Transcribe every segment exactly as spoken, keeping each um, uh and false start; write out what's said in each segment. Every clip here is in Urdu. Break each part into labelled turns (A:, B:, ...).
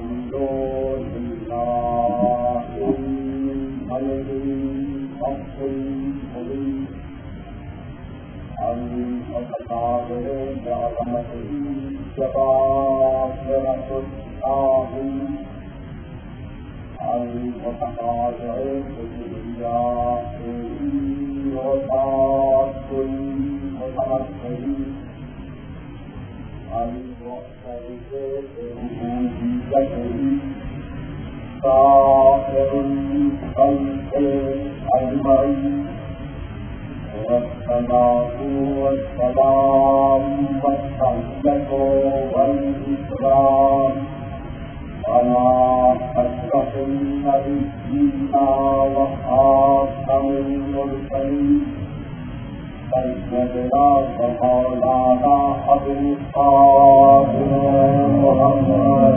A: الحمد لله الملك الحق المبين المتقابل بعظمته جبابرة الطاغوت المتقاطع بكبريائه وطاق المتمثل المعترف بربوبيته سائر الخلق أجمعين والصلاة والسلام والتحية والإكرام على أشرف النبيين وخاتم المرسلين سيدنا ومولانا أبي القاسم محمد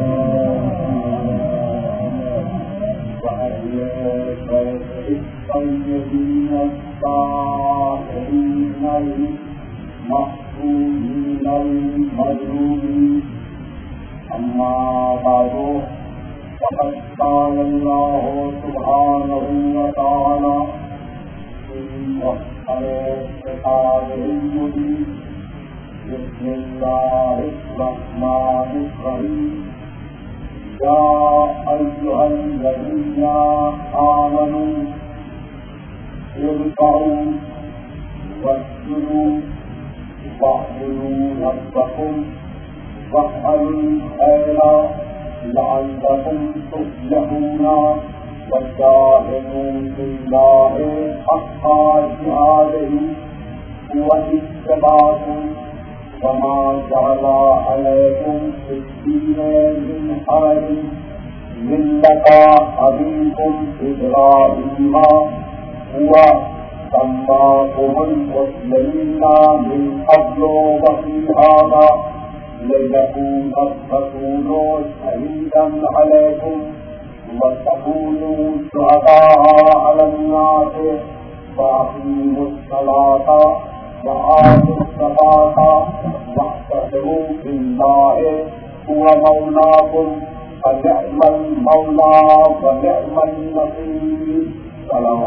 A: وأهل بيته الطيبين الطاهرين المحفوظين المظلومين. أما بعد فقد قال الله سبحانه وتعالى في محكم كتابه المبين: بسم الله الرحمن الرحيم. يا أيها الذين آمنوا اركعوا واسجدوا واعبدوا ربكم وافعلوا الخير لعلكم تفلحون وجاهدوا في الله حق جهاده هو اجتباكم وما جعل عليكم في الدين من حرج ملة أبيكم إبراهيم هو سماكم المسلمين من قبل وفي هذا ليكون الرسول شهيدا عليكم وتكونوا شهداء على الناس فأقيموا الصلاة وآتوا الزكاة واعتصموا بالله هو مولاكم فنعم المولى ونعم النصير. سلام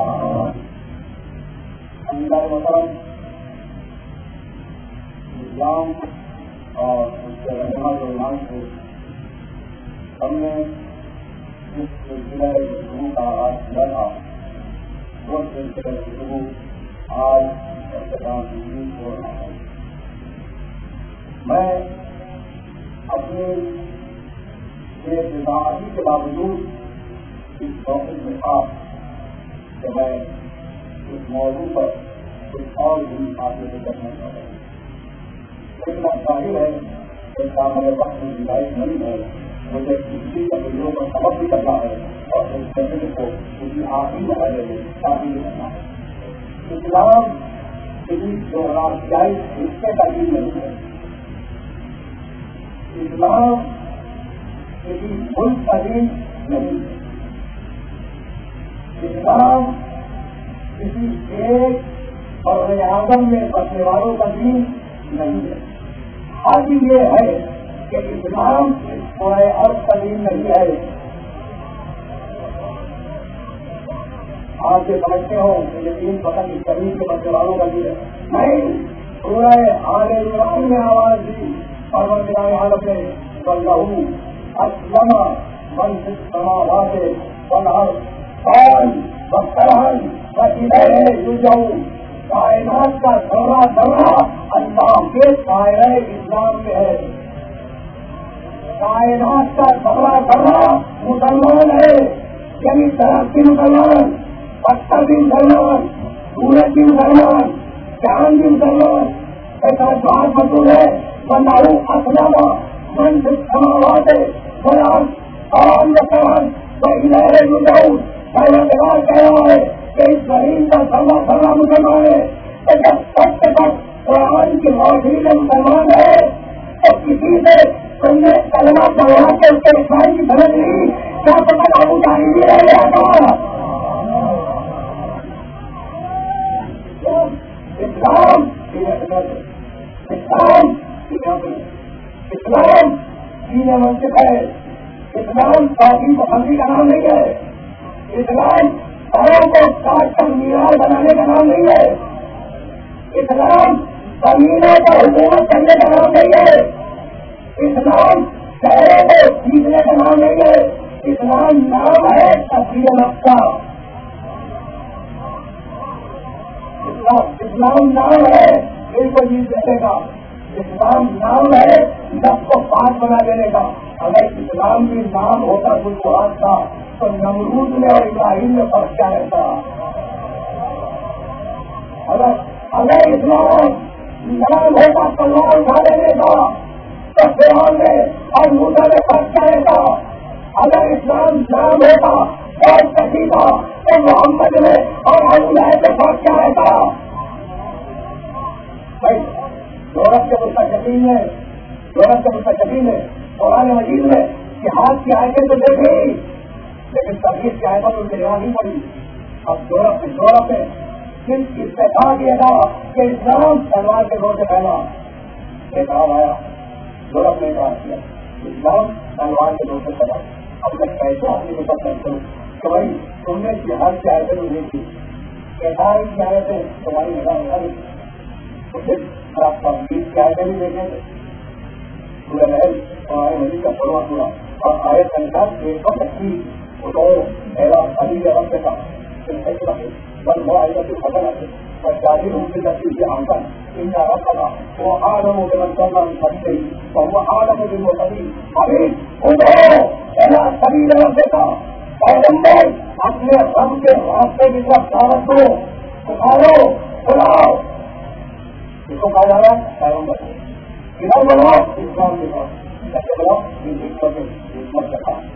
A: اسلام اور اس کے رہنما کے ایمان سے ہم نے اس سلسلہ گفتگو کا آغاز کیا تھا. وہ سلسلہ گفتگو آج اختتام ہو رہا ہے. میں اپنی ابتدائی کے باوجود اس موقع میں تھا کہ میں اس موضوع پر کچھ اور بھی باتیں کرنا چاہتا ہوں. لیکن اب ظاہر ہے کہ میرے وقت کی گنجائش نہیں ہے. مجھے کسی تبدیلیوں کا سبب بھی کرنا ہے اور اس تبدیلی کو کسی آخری مرحلے میں شامل کرنا ہے. اسلام کسی جغرافیائی حصے کا دین نہیں ہے. اسلام کسی ملک کا دین نہیں ہے. اسلام کسی ایک اور اعظم میں بسنے والوں کا دین نہیں ہے. حال یہ ہے کہ اسلام پورے عرب کا دین نہیں ہے. آپ یہ سمجھتے ہو کہ یہ دین فقط اس زمین کے بسنے والوں کا دین ہے. نہیں, پورا آل عمران میں آواز دی اور پروردگار عالم نے بلہو اسلم من فی السماوات والارض قال وقرہن وإلیہ یرجعون. کائنات کا ذرہ ذرہ اللہ کے دائرہ اسلام میں ہے. کائنات کا ذرہ ذرہ مسلمان ہے. یعنی طرف کی مسلمان, پتھر بھی مسلمان, سورج بھی مسلمان, چاند بھی مسلمان. ایسا بات مطلوب ہے بناؤ اسلم من فی السماوات والارض قال وقرہن وإلیہ یرجعون. پروردگار کہہ رہا ہے کہ اس زمین کا ذرہ ذرہ مسلمان ہے. جب تک تک قرآن کی روشنی میں مسلمان ہے تو کسی سے تم نے کلمہ پڑھا کے اس کے اسلام کی سمجھ لی, کیا پتہ ابو جہل بھی رہ گیا تھا. اسلام اسلام اسلام دین منطق ہے. اسلام کافی پسندی کا نام نہیں ہے، اسلام سروں کو کاٹ کر مینار بنانے کا نام نہیں ہے، اسلام زمینوں پر حکومت کرنے کا نام نہیں ہے، اسلام شہروں کو جیتنے کا نام نہیں ہے، اسلام نام ہے تفریح نفس کا، اسلام نام ہے دل کو جیت دینے کا، اسلام نام ہے نفس کو پاک بنا دینے کا۔ اگر اسلام بھی نام ہوتا کوئی بات تھا تو نمرود میں اور ابراہیم میں فرق کیا رہتا؟ اگر اگر اسلام نام ہوتا تلوار اٹھا دینے کا تو فرعون میں اور موسیٰ میں فرق کیا رہتا؟ اگر اسلام نام ہوتا اور کسی کا تو محمد میں اور اللہ میں فرق کیا رہتا؟ بھائی یورپ کے مستقبل میں یورپ کے مستقبل میں قرآن مجید میں جہاد کی آیتیں تو دیکھ گئی لیکن تبلیغ کی آیتوں کو دیکھنا نہیں پڑی۔ اب یورپ میں یورپ میں صرف استعفا کیا تھا کہ اسلام تلوار کے دور سے پہلا ایک آب آیا یورپ نے کہا کیا اسلام تلوار کے دور سے پہلا۔ اب تک کیسے آدمی کو سب کرتے کہ بھائی تم نے جہاد کی آیتیں نہیں کی، کیسار کی آیتیں تمہاری نگاہ میں نہیں تو پھر آپ تبلیغ کی آیتیں بھی دیکھیں گے پورا محل ہمارے مزید کا پڑوا پورا اور آئے سنسار ایک سو پچیس وہ میرا ابھی رقم کا بس وہ آئے گا پھر ختم آتے اور شادی روپ سے تقسیم کے آنکن ان کا رقم کا وہ آدم ہو کے منصوبہ سکتے تو وہ آدم دن وہ کبھی ابھی پہلا سبھی رقم کا پیغمبر اپنے رب کے راستے کی طرف دعوت دو اٹھاؤ بلاؤ اس کو کہا جا رہا ہے پیغمبر ادھر بڑھو اسلام کے پاس کیسے بڑھو حکمت کا کام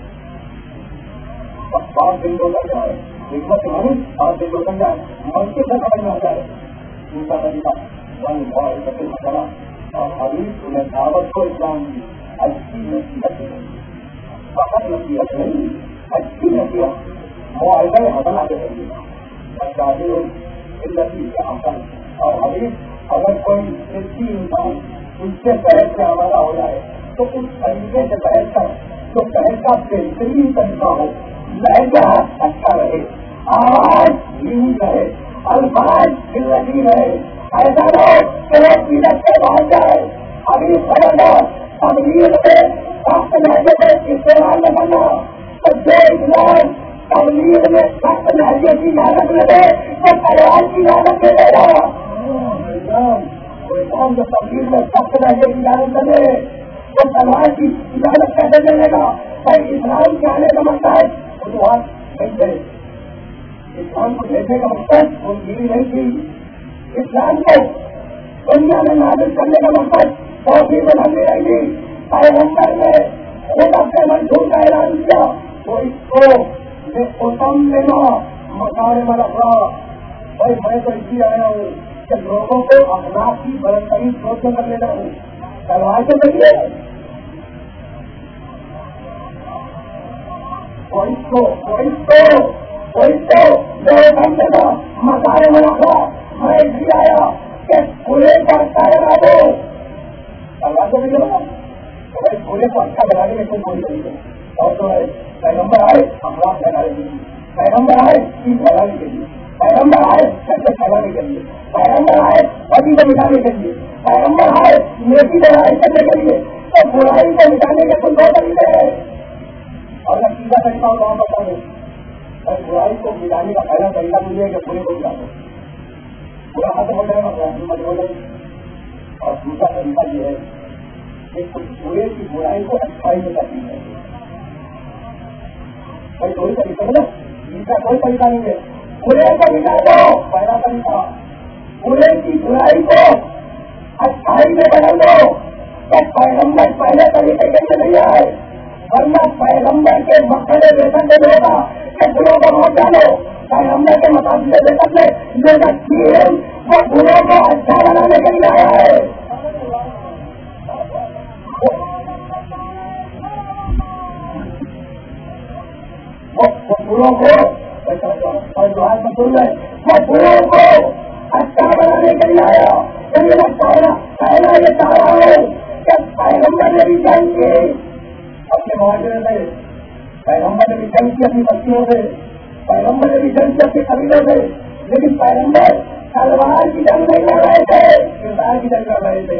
A: پانچ دن کو کر جائے حکمت نہیں پانچ دن کو کر جائے مسجد سے سمجھ میں آ جائے ان کا طریقہ رنگ بھائی کپڑے مسئلہ اور حدیث انہیں دعوت کو اسلام کی اچھی نصیحت فقط نصیحت نہیں اچھی نصیحت معاہدہ حسن آگے چلیے گا شادی علتی کے حسن اور حدیث اگر کوئی اسی انسان اس سے بحث سے آمادہ ہو جائے تو اس طریقے سے بحث کر جو بحث کا بہترین طریقہ ہو لہجہ اچھا رہے آواز دھیمی رہے الفاظ دلتی رہے ایسا نہ ہو کہ وہ سیرت سے باہر جائے ابھی خبردار تبلیغ میں سخت لہجے میں استعمال نہ کرنا تو جو اسلام تبلیغ میں سخت لہجے کی لاگت لگے وہ تلوار کی لاگت لے لے گا قوم جو تبدیل میں سب لہجے کی اجازت دے وہ تلوار کی اجازت کیسے دے گا؟ بھائی اسلام کے آنے کا مقصد فتوحات نہیں تھے، اسلام کو بھیجنے کا مقصد وہ گیری نہیں تھی، اسلام کو دنیا میں نازل کرنے کا مقصد توحید میں بننے رہی تھی۔ پیغمبر نے خود اپنے منصور کا اعلان کیا وہ اس کو اتم لینا مکارم الاخلاق بھائی میں تو اسی آیا ہوں کہ لوگوں کو اخلاق کی برتری سوچ کر لینا ہوں تلوار سے کریے مکارے میں رکھا میں اسی آیا کہ پورے کو اچھا لگا دو تلوار سے کریے گا تو بھائی پورے کو اچھا لگانے میں کوئی کوئی نہیں ہے اور جو ہے پیغمبر آئے اخلاق لگانے کے لیے پیغمبر آئے چیز لگانے کے لیے پیغمبر آئے سچ لگانے کے لیے پیغمبر آئے بدی کو مٹانے کے لیے پیغمبر آئے نیکی کو لڑائی کرنے کے لیے تو برائی کو مٹانے کے کوئی بہت طریقے ہے اور میں سیدھا طریقہ اور کام بتا دوں اور برائی کو مٹانے کا پہلا طریقہ مجھے ہے کہ پورے کو مٹا دو برا ختم ہو جائے گا ہمت ہو جائے اور دوسرا طریقہ یہ ہے کہ پورے کی برائی کو اچھائی میں کرنی ہے بھائی کوئی طریقہ ہے نا ان کا کوئی طریقہ نہیں ہے برے کو مٹا دو پہلا طریقہ برے کی برائی کو اچھائی میں بدل دو تو پیغمبر پہلے طریقے کے نہیں آئے ورنہ پیغمبر کے مقصد ویسن سے ہوگا کہ بروں کو روک ڈالو پیغمبر کے مقاصد ویسن سے جو رکھی ہے وہ بروں کو اچھا بنانے کے لیے آیا ہے وہ بروں کو اور جو آج میں سن رہے وہ بروں کو اچھا بنانے کے لیے آیا مجھے لگتا ہے پہلا یہ چاہ رہا ہوں کہ پیغمبر نے بھی جان کی اپنے معاشرے میں پیغمبر نے بھی جنگ کی اپنی بستیوں سے، پیغمبر نے بھی جنگ کی اپنے قبیلوں سے، لیکن پیغمبر تلوار کی جنگ نہیں لڑ رہے تھے، کردار کی جنگ لڑ رہے تھے.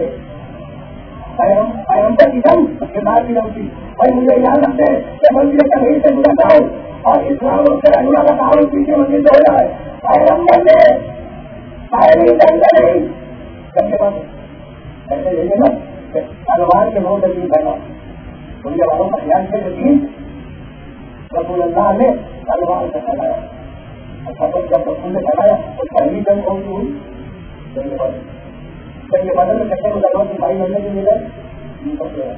A: پیغمبر کی جنگ کردار کی جنگ تھی. اور مجھے یاد رکھتے کہ منزل کبھی سے گزرتا ہوں اور اسلام اور سے اللہ کا تعاون پیچھے منزل ہو جائے. پیغمبر نے پہلی جنگ نہیں جنگ کے بعد ایسے یہی ہے نا کہ تلوار کے نو دلیل بنا دنیا والوں کا خیال سے یقین رسول اللہ نے تلوار سے پھیلایا. اچھا تو جب رسول نے پھیلایا تو پہلی جنگ کون سی ہوئی؟ جنگ بدر. جنگ بدر میں کتنے مسلمان سپاہی بننے کے ملے؟ تین سو تیرہ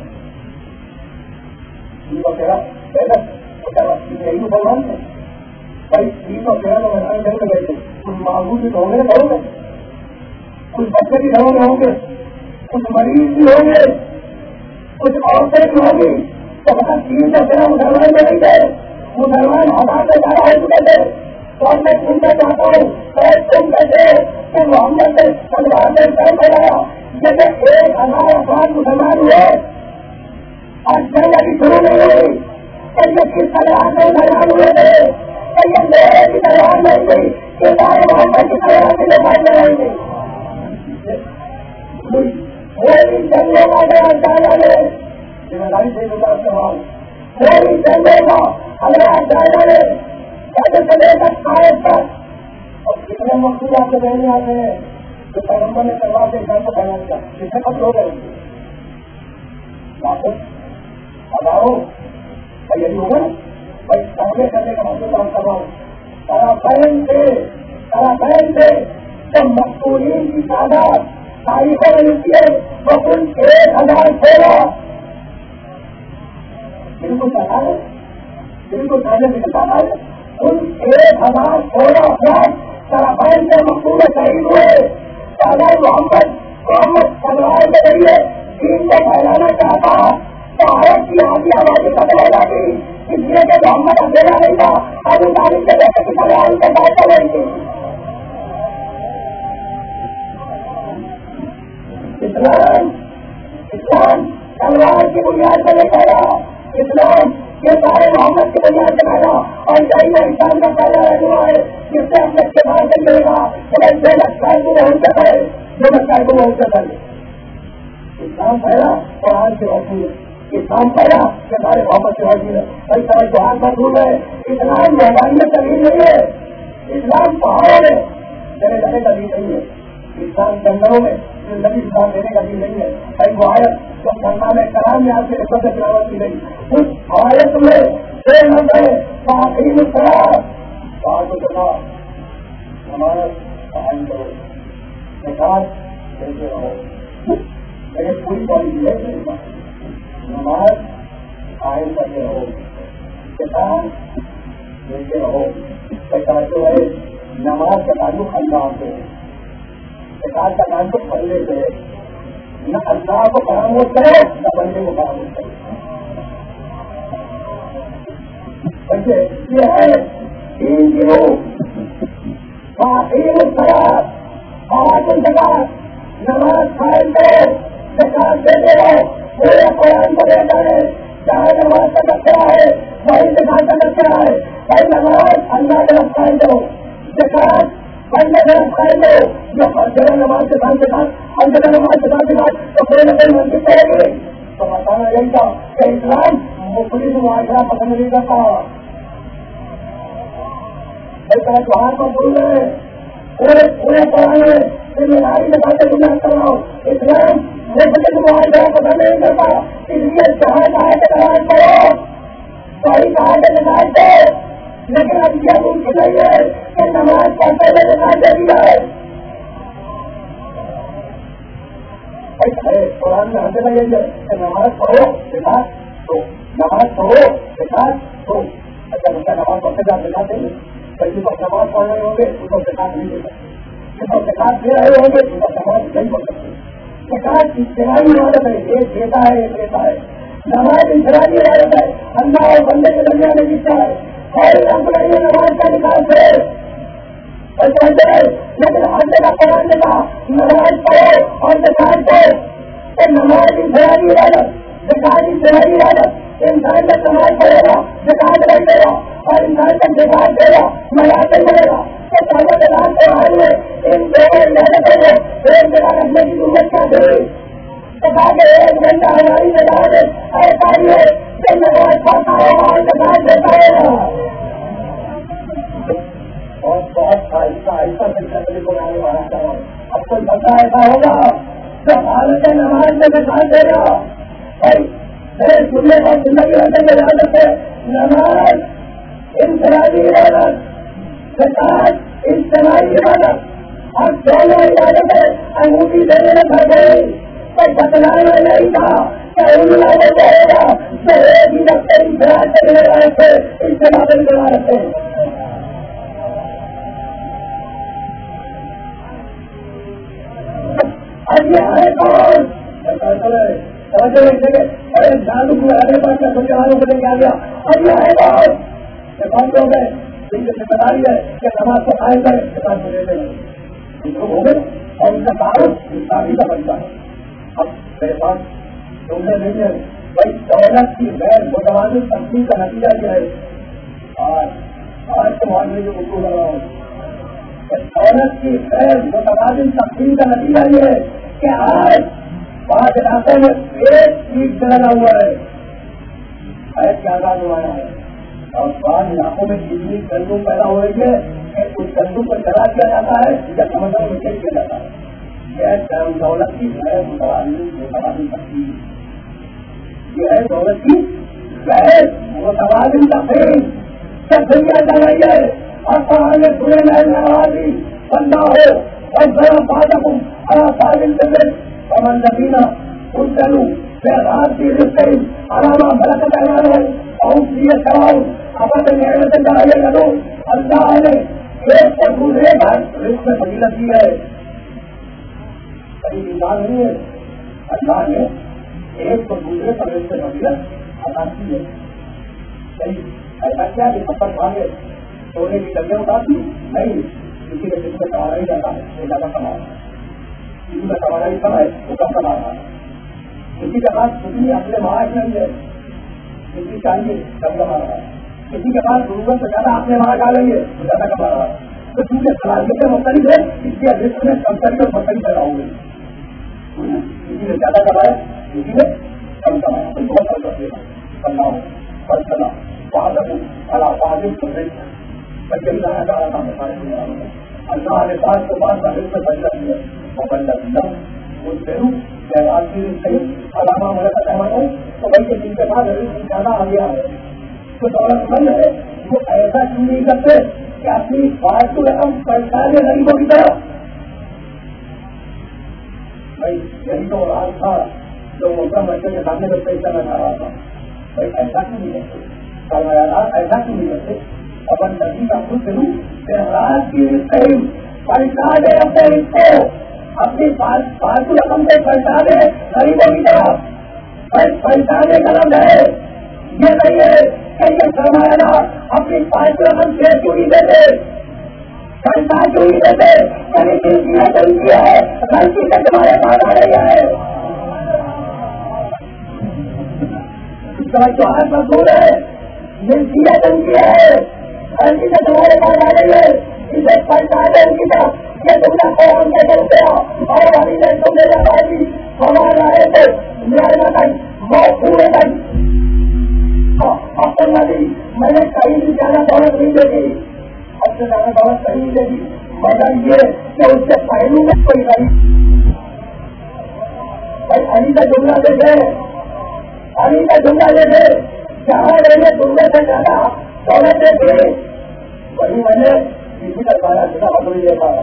A: تین سو تیرہ یہی مسلمان تھے بھائی. تین سو تیرہ میں میدان جنگ میں گئے تھے. کچھ معبود بھی ہوں گے گھروں میں، کچھ بچے بھی گھروں میں ہوں گے، کچھ مریض بھی ہوں گے، کچھ عورتیں بھی ہوں گی. تو بس تین سو تیرہ مسلمان میں نہیں گئے، مسلمان ہزار سے زیادہ ہو چکے تھے. تو میں سننا چاہتا ہوں تم کہتے کہ محمد نے تلوار سے کام کرایا، جیسے ایک ہزار افراد مسلمان ہوئے اور جنگ ابھی شروع نہیں ہوئی. یہ کس تلوار سے مسلمان ہوئے تھے؟ یہ میرے کی تلوار نہیں تھی، کردار محمد کی تلوار سے مسلمان لڑائی تھی. میری جنگوں کا بیان ڈالا ہے ذمہ داری سے گزار سوال. میری جنگوں کا حضرات ڈالا ہے کیسے چلے تک آئے تک. اور کتنے مقصود آپ کے رہنے آتے ہیں جو پیغمبر نے تلوار سے انسان کو بیان کیا. کتنے کب لوگ ہیں واپس اب آؤ بھائی یہی ہوگا نا بھائی سامنے کرنے کا مقصود کام کر رہا ہوں. طرفین سے طرفین سے تو مقصورین کی تعداد تاریخوں میں لکھی ہے وہ کل ایک ہزار سولہ. بالکل پتا ہے بالکل پہلے سے پتا ہے کل ایک ہزار سولہ افراد طرفین سے مقصود شہید ہوئے. اگر محمد محمد تلوار کے ذریعے دین کو پھیلانا چاہتا تو عرب کی آدھی آبادی ختم ہو جاتی. اس لیے کہ محمد اکیلا نہیں تھا، ابو طالب کے بیٹے کی تلوار کے ساتھ ہو رہی تھی. اسلام اسلام تلوار کی بنیاد پر نہیں پھیلا، اسلام یہ سارے محمد کی بنیاد سے پھیلا. اور یہی انسان کا پہلا رہنما ہے جس سے ہم کے بعد سے ملے گا جو لگتا ہے وہ ہو سکے جو لگتا ہے وہ ہو سکے. اسلام پھیلا قرآن سے روشنی ہے، اسلام پھیلا کہ سارے محمد سے روشنی ہے. کئی طرح جہاز مشہور ہے. اسلام میدانی تبدیل نہیں ہے، اسلام پہاڑوں میں چلے جانے کا دین نہیں ہے، اسلام جنگلوں میں زندگی اسلام دینے کا دین نہیں ہے. کئی وہ آیت جو کرنا میں کرام میں آپ کے رقم سے تلاوت کی گئی اس آیت میں چھ نمبر آخری میں کرا بات کرنا ہمارا قائم کرو نکاح دیتے رہو. لیکن پوری پالیسی ہے نماز قائم کرتے رہو، کتاب دیتے رہو. جو ہے نماز کا تعلق اللہ سے، کتاب کا تعلق پڑھنے سے. نہ اللہ کو فراموش کرو نہ بندے کو فراموش کرو. یہ ہے تین کی روح واقعی مستقبل بہت انتظار. نماز قائم کرو، زکات دیتے رہو. پورے قرآن کو لے جانے چاہے نماز کا تذکرہ ہے وہی زکات کا تذکرہ ہے. بھائی نماز اللہ کے رب قائم کرو، زکات بندے کے رب قائم کرو. جو ہر جگہ نماز کے ساتھ ساتھ ہر جگہ نماز کے ساتھ ساتھ تو کوئی نہ کوئی منصوب کرے گی. تو بتانا یہی تھا کہ اسلام مختلف معاشرہ پسند نہیں کرتا. وہاں کو بول رہے پورے پورے پڑھانے ذمہ داری کے ساتھ گزار کر رہا ہوں. اسلام مختلف معاشرہ پسند نہیں کرتا، اس لیے جہاں چاہے کہ نماز پڑھو، صحیح کہا کہ نماز پڑھو. لیکن اب یہ ممکن نہیں ہے کہ نماز پڑھتے ہوئے نماز دے دی جائے. قرآن میں ہمیں نہیں ہے کہ نماز پڑھو زکات دو، نماز پڑھو زکات دو. اچھا بچہ نماز پڑھتے جا زکات دیں گے، کئی لوگ نماز پڑھ رہے ہوں گے ان کو زکات نہیں دے سکتے، جس کو زکات دے رہے ہوں گے ان کا نماز نہیں پڑھ سکتے. زکات انفرادی عبادت ہے، ایک دیتا ہے ایک لیتا ہے. نماز انفرادی عبادت ہے، اللہ اور بندے کے درمیان میں جیتا ہے. اور اپنے نماز کا نکاح ہے لیکن ہر جگہ قرآن نے کہا نماز پڑھو اور زکات دو. نماز انفرادی عبادت، زکات انفرادی عبادت. انسان کا سماج بڑھے گا، زکات بڑھے گا اور انسان کا جگہ دے گا، میاسر بڑھے گا۔ تو پہلے جگہ کے بعد میں ان دونوں محنتوں کو ایک جگہ رکھنے کی ضرورت کیا تھی؟ کہ ایک گھنٹہ ہماری جگہ میں ایسا ہی ہے کہ نماز پڑھتا ہوگا اور زکات دیتا ہوگا اور بہت آہستہ آہستہ سلسلے کو آنے والا چاہوں۔ اب کوئی بندہ ایسا ہوگا جو حالت نماز میں زکات دے گا، میرے سننے اور زندگی رہنے میں یاد رکھے، نماز انفرادی عبادت، زکات اجتماعی عبادت اور دونوں عبادتیں انگوٹھی دینے میں بھر گئی۔ کوئی بتلانا نہیں تھا کہ ان لوگوں کو ہوگا جو ایک ہی رکھتے انفراد کرنے والے تھے، اجتماع کرنے والے تھے۔ اب یہ ہے کون؟ ارے جادو کو آگے پاس کا سمجھے والوں کو لے کے آ گیا۔ اب یہ ہے کون؟ یہ کون لوگ ہیں جن کی ذمہ داری ہے کہ نماز کو قائم کرے، کتاب کو لیتے ہیں لوگ ہو گئے اور ان کا تعارف انسانی کا بنتا ہے۔ اب میرے پاس تمہیں نہیں ہے بھائی، دولت کی غیر متوازن تقسیم کا نتیجہ کیا ہے؟ آج آج تو معاملے میں اردو لگ رہا ہوں، دولت کی غیر متوازن تقسیم کا نتیجہ یہ ہے کہ آج پانچ علاقوں میں ایک سیٹ سے لگا ہوا ہے، ایک کیا آزاد ہوا ہے اور بعض علاقوں میں اتنی گندم پیدا ہو رہی ہے کہ اس گندم کو جلا دیا جاتا ہے یا سمندر میں پھینک دیا جاتا ہے۔ یہ دولت کی غیر متوازن متوازن تقسیم، یہ ہے دولت کی غیر متوازن تقسیم۔ جب دنیا چل رہی ہے اور قرآن میں سنے میں نوازی بندہ ہو اور ذرا بادم اور فاضل سے سمندرینہ ان چلوں رات کی رشتے علامہ برکت اعلان ہے اور یہ کراؤ اپنے محنت چاہیے کرو۔ اللہ نے ایک سے دوسرے پر رشتے فضیلت دی ہے، کئی انسان نہیں ہے، اللہ نے ایک کو دوسرے پر رشتے فضیلت عطا کی ہے۔ کئی ایسا کیا کہ سفر بھاگے سونے کی ڈلیاں اتارتی نہیں، کسی کے جسم میں سوارا ہی جاتا ہے وہ زیادہ کما رہا ہے، کسی کا سوارا ہی کم ہے وہ کم کما رہا ہے، کسی کے پاس کتنی اپنے معاش نہیں ہے، کسی چاہیے کم کما رہا ہے، کسی کے پاس ضرورت سے زیادہ اپنے وہاں ڈالیں گے وہ زیادہ کما رہا ہے۔ تو چونکہ صلاحیتیں مختلف ہے اس کے رزق میں کمتری اور بڑھتری پیدا ہو گئی، کسی نے زیادہ کمایا کسی نے کم کمایا، کوئی بہت فرق رکھے گا۔ اللہ فضلہ فاضل اللہ فاضل بچے بھی لانا چاہ رہا تھا میں اللہ نے پاس کو پاس کا رزق پیدا کیا اور بندہ دیا ان پھروں جہاز کی صحیح علامہ ملک احمد ہوں تو بھائی کہ جن کے پاس رزق زیادہ آ گیا ہے تو دولت مند ہے وہ ایسا کیوں نہیں کرتے کہ اپنی فالتو رقم پیسہ دے غریبوں کی طرف؟ بھائی یہی تو راز تھا جو محترم بچے کے سامنے میں پیسہ لگا رہا تھا، بھائی ایسا کیوں نہیں کرتے؟ سرمایہ ایسا کیوں نہیں کرتے؟ اپن نبی کا خود کروں کہ رات کی صحیح پیسہ دے اپنے اس کو اپنی فالتو رقم سے پیسہ دے غریبوں کی طرف، پیسہ دے قلم ہے یہ نہیں ہے کہ یہ سرمایہ دار اپنی فالتو رقم سے چوری دے دے، پیسہ چوری دے دے، کبھی چیزیں چلتی ہے غلطی سے تمہارے پاس آ رہی ہے جو ہر مزدور ہے ملتی ہے چلتی ہے غلطی سے تمہارے پاس آ رہی ہے، اسے پیسہ دے ان کی طرف یہ تم نے قوم کے کرتے ہو اور ابھی نے تم نے بتائی ہمارا ہے تو میرا تک بہت پورے تک اپنا بھی میں نے کہیں بھی زیادہ دولت نہیں دے گی، اب سے زیادہ دولت کہیں نہیں دے گی مگر یہ کہ اس سے پہلو میں کوئی نہیں بھائی علی کا جملہ دے دے علی کا جملہ دے دے جہاں رہنے جملے سے زیادہ دولت دے دے وہی میں نے کسی کا پایا سیدھا بدل دے پا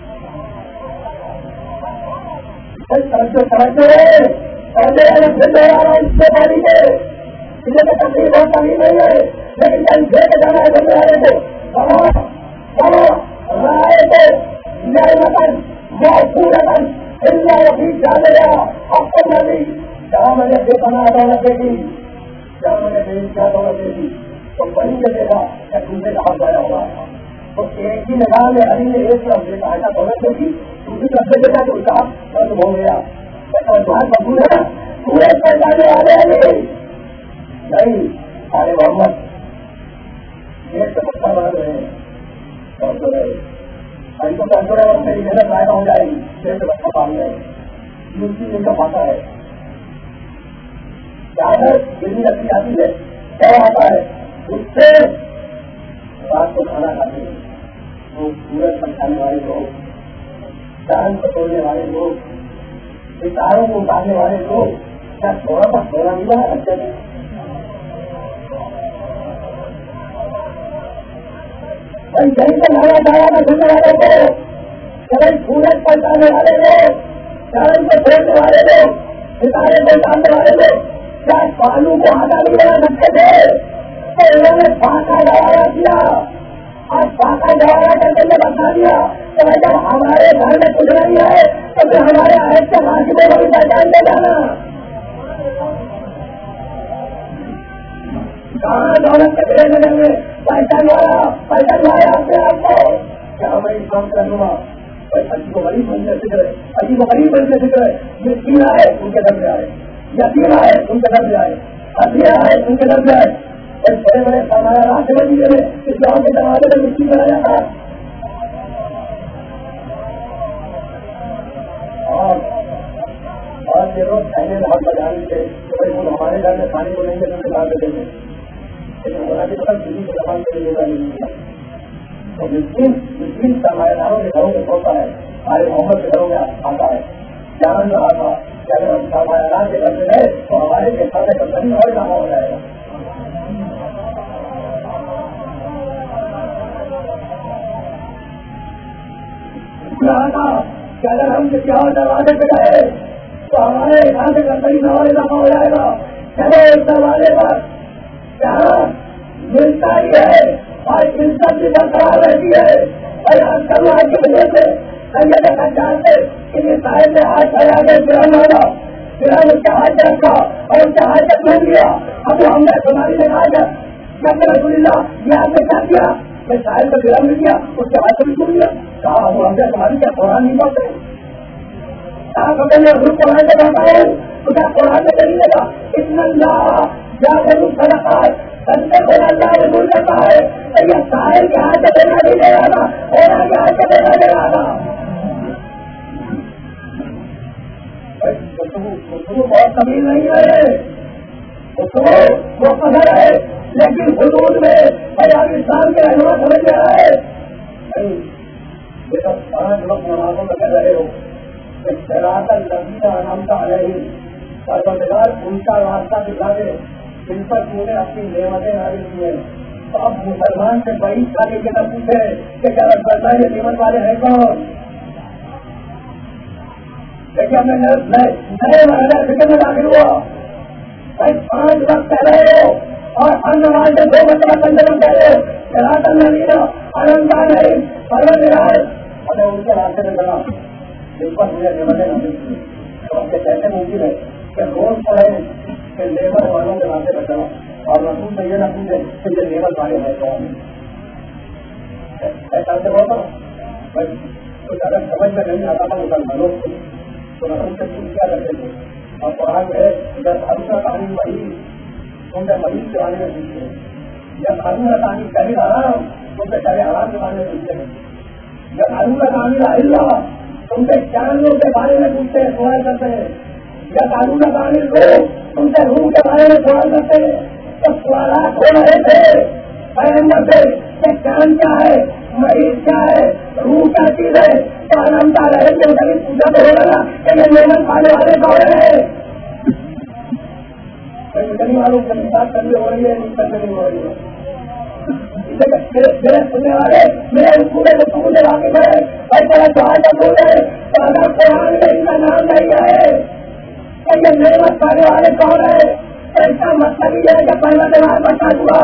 A: سمجھتے سمجھتے رہے پہلے پھر دے رہا اس سے پانی دے مجھے تو تکلیف بہت تکلیف نہیں ہے لیکن کل دے کے جانا ہے بندے والے کو رائے کو نئے متن بہت پورے من اللہ وفی جانے گیا اب تک نبی جہاں میں نے بے پناہ دولت دے دی جہاں میں نے بے انتہا دولت دے دی تو وہیں سے دیکھا کہ دوسرے کا حق ضائع ہوا ہے تو ایک ہی نگاہ میں علی نے ایک طرف دیکھا ایسا دولت دے دی دوسری طرف سے دیکھا تو اس کا بند ہو گیا مزدور ہے پورے پیسہ والے علی نہیں چادر گرنی رکھی جاتی ہے، کیا آتا ہے اس سے رات کو کھانا کھاتے ہیں، وہ سورج پر کھانے والے لوگ، چاند کو توڑنے والے لوگ، ستاروں کو اتارنے والے لوگ، کیا تھوڑا سا تھوڑا نہیں بنا سکتے تھے؟ کہیں سے مارا جایا نہ کرنے والے لوگ، کہیں سورج پر جانے والے لوگ، چاند کو توڑنے والے لوگ، ستارے کو اتارنے والے لوگ کیا بالو کو آگا نہیں بنا سکتے تھے؟ تو انہوں نے پاکا گوارا کیا، اور پاکا گوارا کر کے بتا دیا کہ جب ہمارے گھر میں کچھ نہیں ہے تو پھر ہمارے آئے کے ماسکوں کو بھی پہچان دے جانا. کہاں دولت کے پیڑ میں جائیں گے پہچان والا پہچان والا اپنے آپ کو کیا میں اس کام کر لوں گا؟ اجی کو غریب بن کے فکر ہے، اجی کو غریب بن کے فکر ہے. یہ تین آئے ان کے گھر میں آئے، یتیم آئے ان کے گھر میں آئے، ادھیا آئے ان کے گھر میں آئے. بڑے بڑے ہمارا راج بندی میں اس گاؤں کے دروازے میں مٹی بنایا تھا. اور اور یہ لوگ کھانے میں ہاتھ بجا رہے تھے کہ بھائی وہ ہمارے گھر میں کھانے کو نہیں دے سکتے لا دیتے تھے، لیکن بنا کے پتہ کسی کو زبان کے لیے نہیں کیا. تو مسکین مسکین سرمایہ داروں کے گھروں میں ہوتا ہے، ہمارے محمد کے گھروں میں آتا ہے. جان رہا تھا کہ اگر ہم سرمایہ دار کے گھر میں گئے تو ہمارے کے ساتھ کبھی اور کہاں ہو جائے گا. تھا کہ اگر ہم کسی اور دروازے پہ گئے تو ہمارے یہاں سے کبھی نوالے دفاع ہو جائے گا. چلو اس دروازے پر جہاں ملتا ہی ہے اور عزت بھی برقرار رہتی ہے. اور آج کل آج کی وجہ سے سنجے کا جانتے کہ یہ صاحب نے ہاتھ پھیلا کے گرم ہوگا، پھر ہم اس کے ہاتھ رکھا اور اس کے ہاتھ تک مل گیا. اب ہم نے سناری نے کہا جب رسول اللہ یہ آپ نے کیا کیا؟ میں صاحب کو گرم نہیں کیا، اس کے ہاتھ سے بھی چھوڑ دیا. کہا وہ ہم نے تمہاری کیا قرآن نہیں پڑھتے؟ کہا میں خود قرآن سے پڑھتا ہوں تو کیا قرآن سے نہیں لگا؟ اتنا اللہ کیا صدقہ ہے سنتے کو اللہ رسول کرتا ہے تو یہ صاحب کے ہاتھ سے دینا نہیں دے رہا تھا، قرآن کے ہاتھ سے دینا دے رہا تھا. بہت کمی نہیں ہے، وہ قدر ہے، لیکن حدود میں بیان اسلام کے رہنما سمجھ میں آئے نہیں. یہ سب پانچ وقت نمازوں میں کر رہے ہو صراط الذین انعمت علیہم، پروردگار ان کا راستہ دکھا دے جن پر تو نے اپنی نعمتیں نازل کی ہیں. تو اب مسلمان سے بڑی کھانے کے نہ پوچھے کہ کیا رسول یہ نعمت والے ہیں کون؟ دیکھیے میں نئے مرحلے فکر میں داخل ہوا. بھائی پانچ وقت کہہ رہے ہو اور ہر نماز میں دو مرتبہ کنجم کہہ رہے ہو صراط الذین انعمت علیہم، پروردگار ہمیں ان کے راستے میں چلا جن پر مجھے نعمتیں نازل کی. تو آپ کے کیسے ممکن ہے کہ روز پڑھے کہ لیبر والوں کے راستے میں چلا اور رسول سے یہ نہ پوچھے کہ یہ لیبر والے ہیں کون؟ ایسا سے ہوتا بھائی کچھ اگر سمجھ میں نہیں آتا تھا مسلمانوں کو تو رسول سے پوچھ کیا کرتے تھے. اور قرآن ہے جب ابھی کا تعلیم وہی ان کے مریض کے بارے میں پوچھتے ہیں، جب ابھی کا تعلیم کبھی آرام ان سے پہلے آرام کے بارے میں پوچھتے ہیں، جب ابھی کا تعلیم اللہ ان کے جانوروں کے بارے میں پوچھتے ہیں سوال کرتے ہیں، جب ابھی کا تعلیم لوگ ان کے روح کے بارے میں سوال کرتے ہیں. تو سوالات ہو رہے تھے پیغمبر سے کہ جان کیا ہے، مریض کیا ہے، روح کیا چیز ہے. تو آنند آ رہے تھے کبھی پوچھا تو ہوگا نا کہ یہ نعمت پانے والے کون ہیں. کئی والوں کی بات کرنی ہو رہی ہے نہیں ہو رہی ہے. میرے سننے والے میرے پورے کے پورے واقف ہے اور طرح جہاں تک ہو جائے تو اگر قرآن میں ان کا نام نہیں ہے تو یہ نعمت پانے والے کون ہے؟ ایسا مطلب یہ ہے کہ پہلا دماغ بچا ہوا.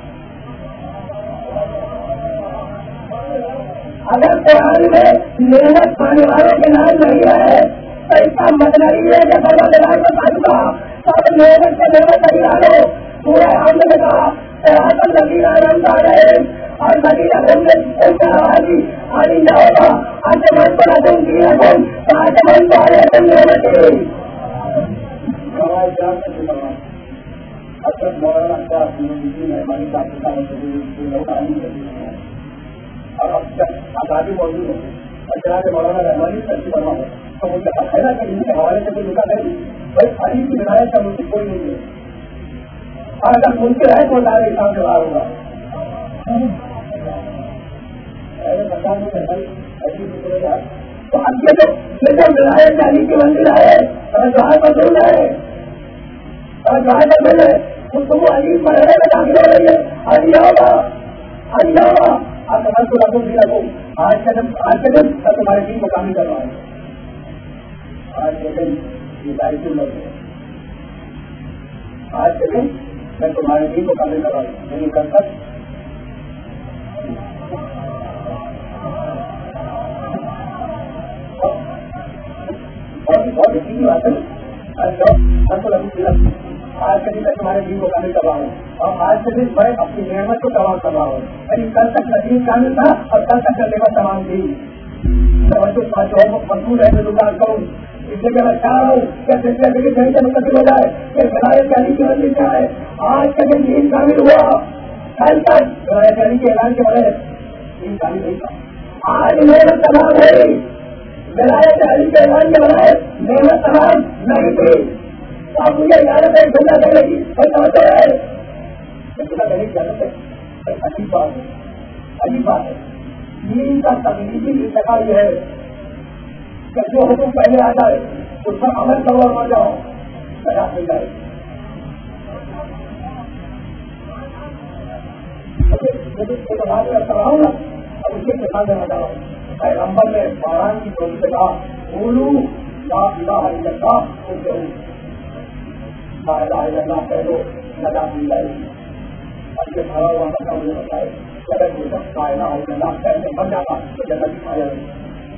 A: اگر قرآن میں نعمت پانے والوں کے نام نہیں ہے تو اس کا مطلب یہ ہے کہ پہلا دماغ بچا ہوا. تو اگر نعمت سے نعمت نہیں ڈالو پورے ہم نے کہا الذین انعمت علیہم اور مدینہ گھومنے ان کا حاجی حاجی نہ ہوگا آج من پر تم کی رقم تو آج من کو آئے تم نعمتی. حضرت مولانا شاہ مہربانی اور اب تک آزادی موجود ہے اور جناب مولانا رحمانی ترقی بنوا ہے تو ان کا خیرہ کے ان کے حوالے سے کوئی لکھا نہیں بھائی حدیث کی ہدایت کا مجھے کوئی نہیں ہے. اور اگر ممکن ہے تو دائرے اسلام سے باہر ہوگا. تو اب یہ جو ولایت علی کی منزل ہے اور جہاں پر دل ہے اور جہاں پر دل ہے اس کو وہ علی مرحلے میں داخل ہو رہی ہے. علی ہوگا علی ہوگا آپ سمجھ کو رکھو بھی رکھو. آج کے دن آج کے دن میں تمہارے دین کو کامل کر رہا ہوں. آج کے دن یہ تاریخ لوگ ہے. آج کے دن میں تمہارے دین کو کامل کر رہا ہوں. نہیں کر سک بہت اچھی بات ہے. آج کے دن میں تمہارے دین کو کامل کر رہا ہوں اور آج کے دن میں اپنی نعمت کو تمام کر رہا ہوں. لیکن کل تک نظیر کامل تھا اور کل تک نعمت تمام تھی. مشہور ہے میں دکان کروں اس لیے میں چاہ رہا ہوں کہ سلسلہ کے صحیح سے منتقل ہو جائے کہ ولایت علی کی وجہ کیا ہے. آج کے دن دین کامل ہوا. کل تک ولایت علی کے اعلان کے بغیر دین کامل نہیں تھا. آج نعمت تمام ہوئی. ولایت علی کے اعلان کے بغیر نعمت تمام نہیں تھی. تو آپ مجھے اجازت ہے جملہ کرنے کی اور سمجھتے رہے جملہ کرنے کی اجازت ہے. عجیب بات ہے عجیب بات ہے. دین کا تقریبی ارتقا یہ ہے کہ جو حکم پہلے آ جائے اس پر عمل کرو اور مر جاؤ نجات مل جائے. بات کرتا رہا ہوں نا اب اس کے ساتھ دینا چاہ رہا ہوں. پیغمبر نے باران کی چوٹی سے کہا بولو لا الہ الا اللہ بولتے ہوں لا الہ الا اللہ کہہ دو نجات مل جائے گی. اب یہ بھرا ہوا مسئلہ مجھے بتائے اگر کوئی شخص لا الہ الا اللہ کہنے بن جاتا تو جنت کی پایا نہیں.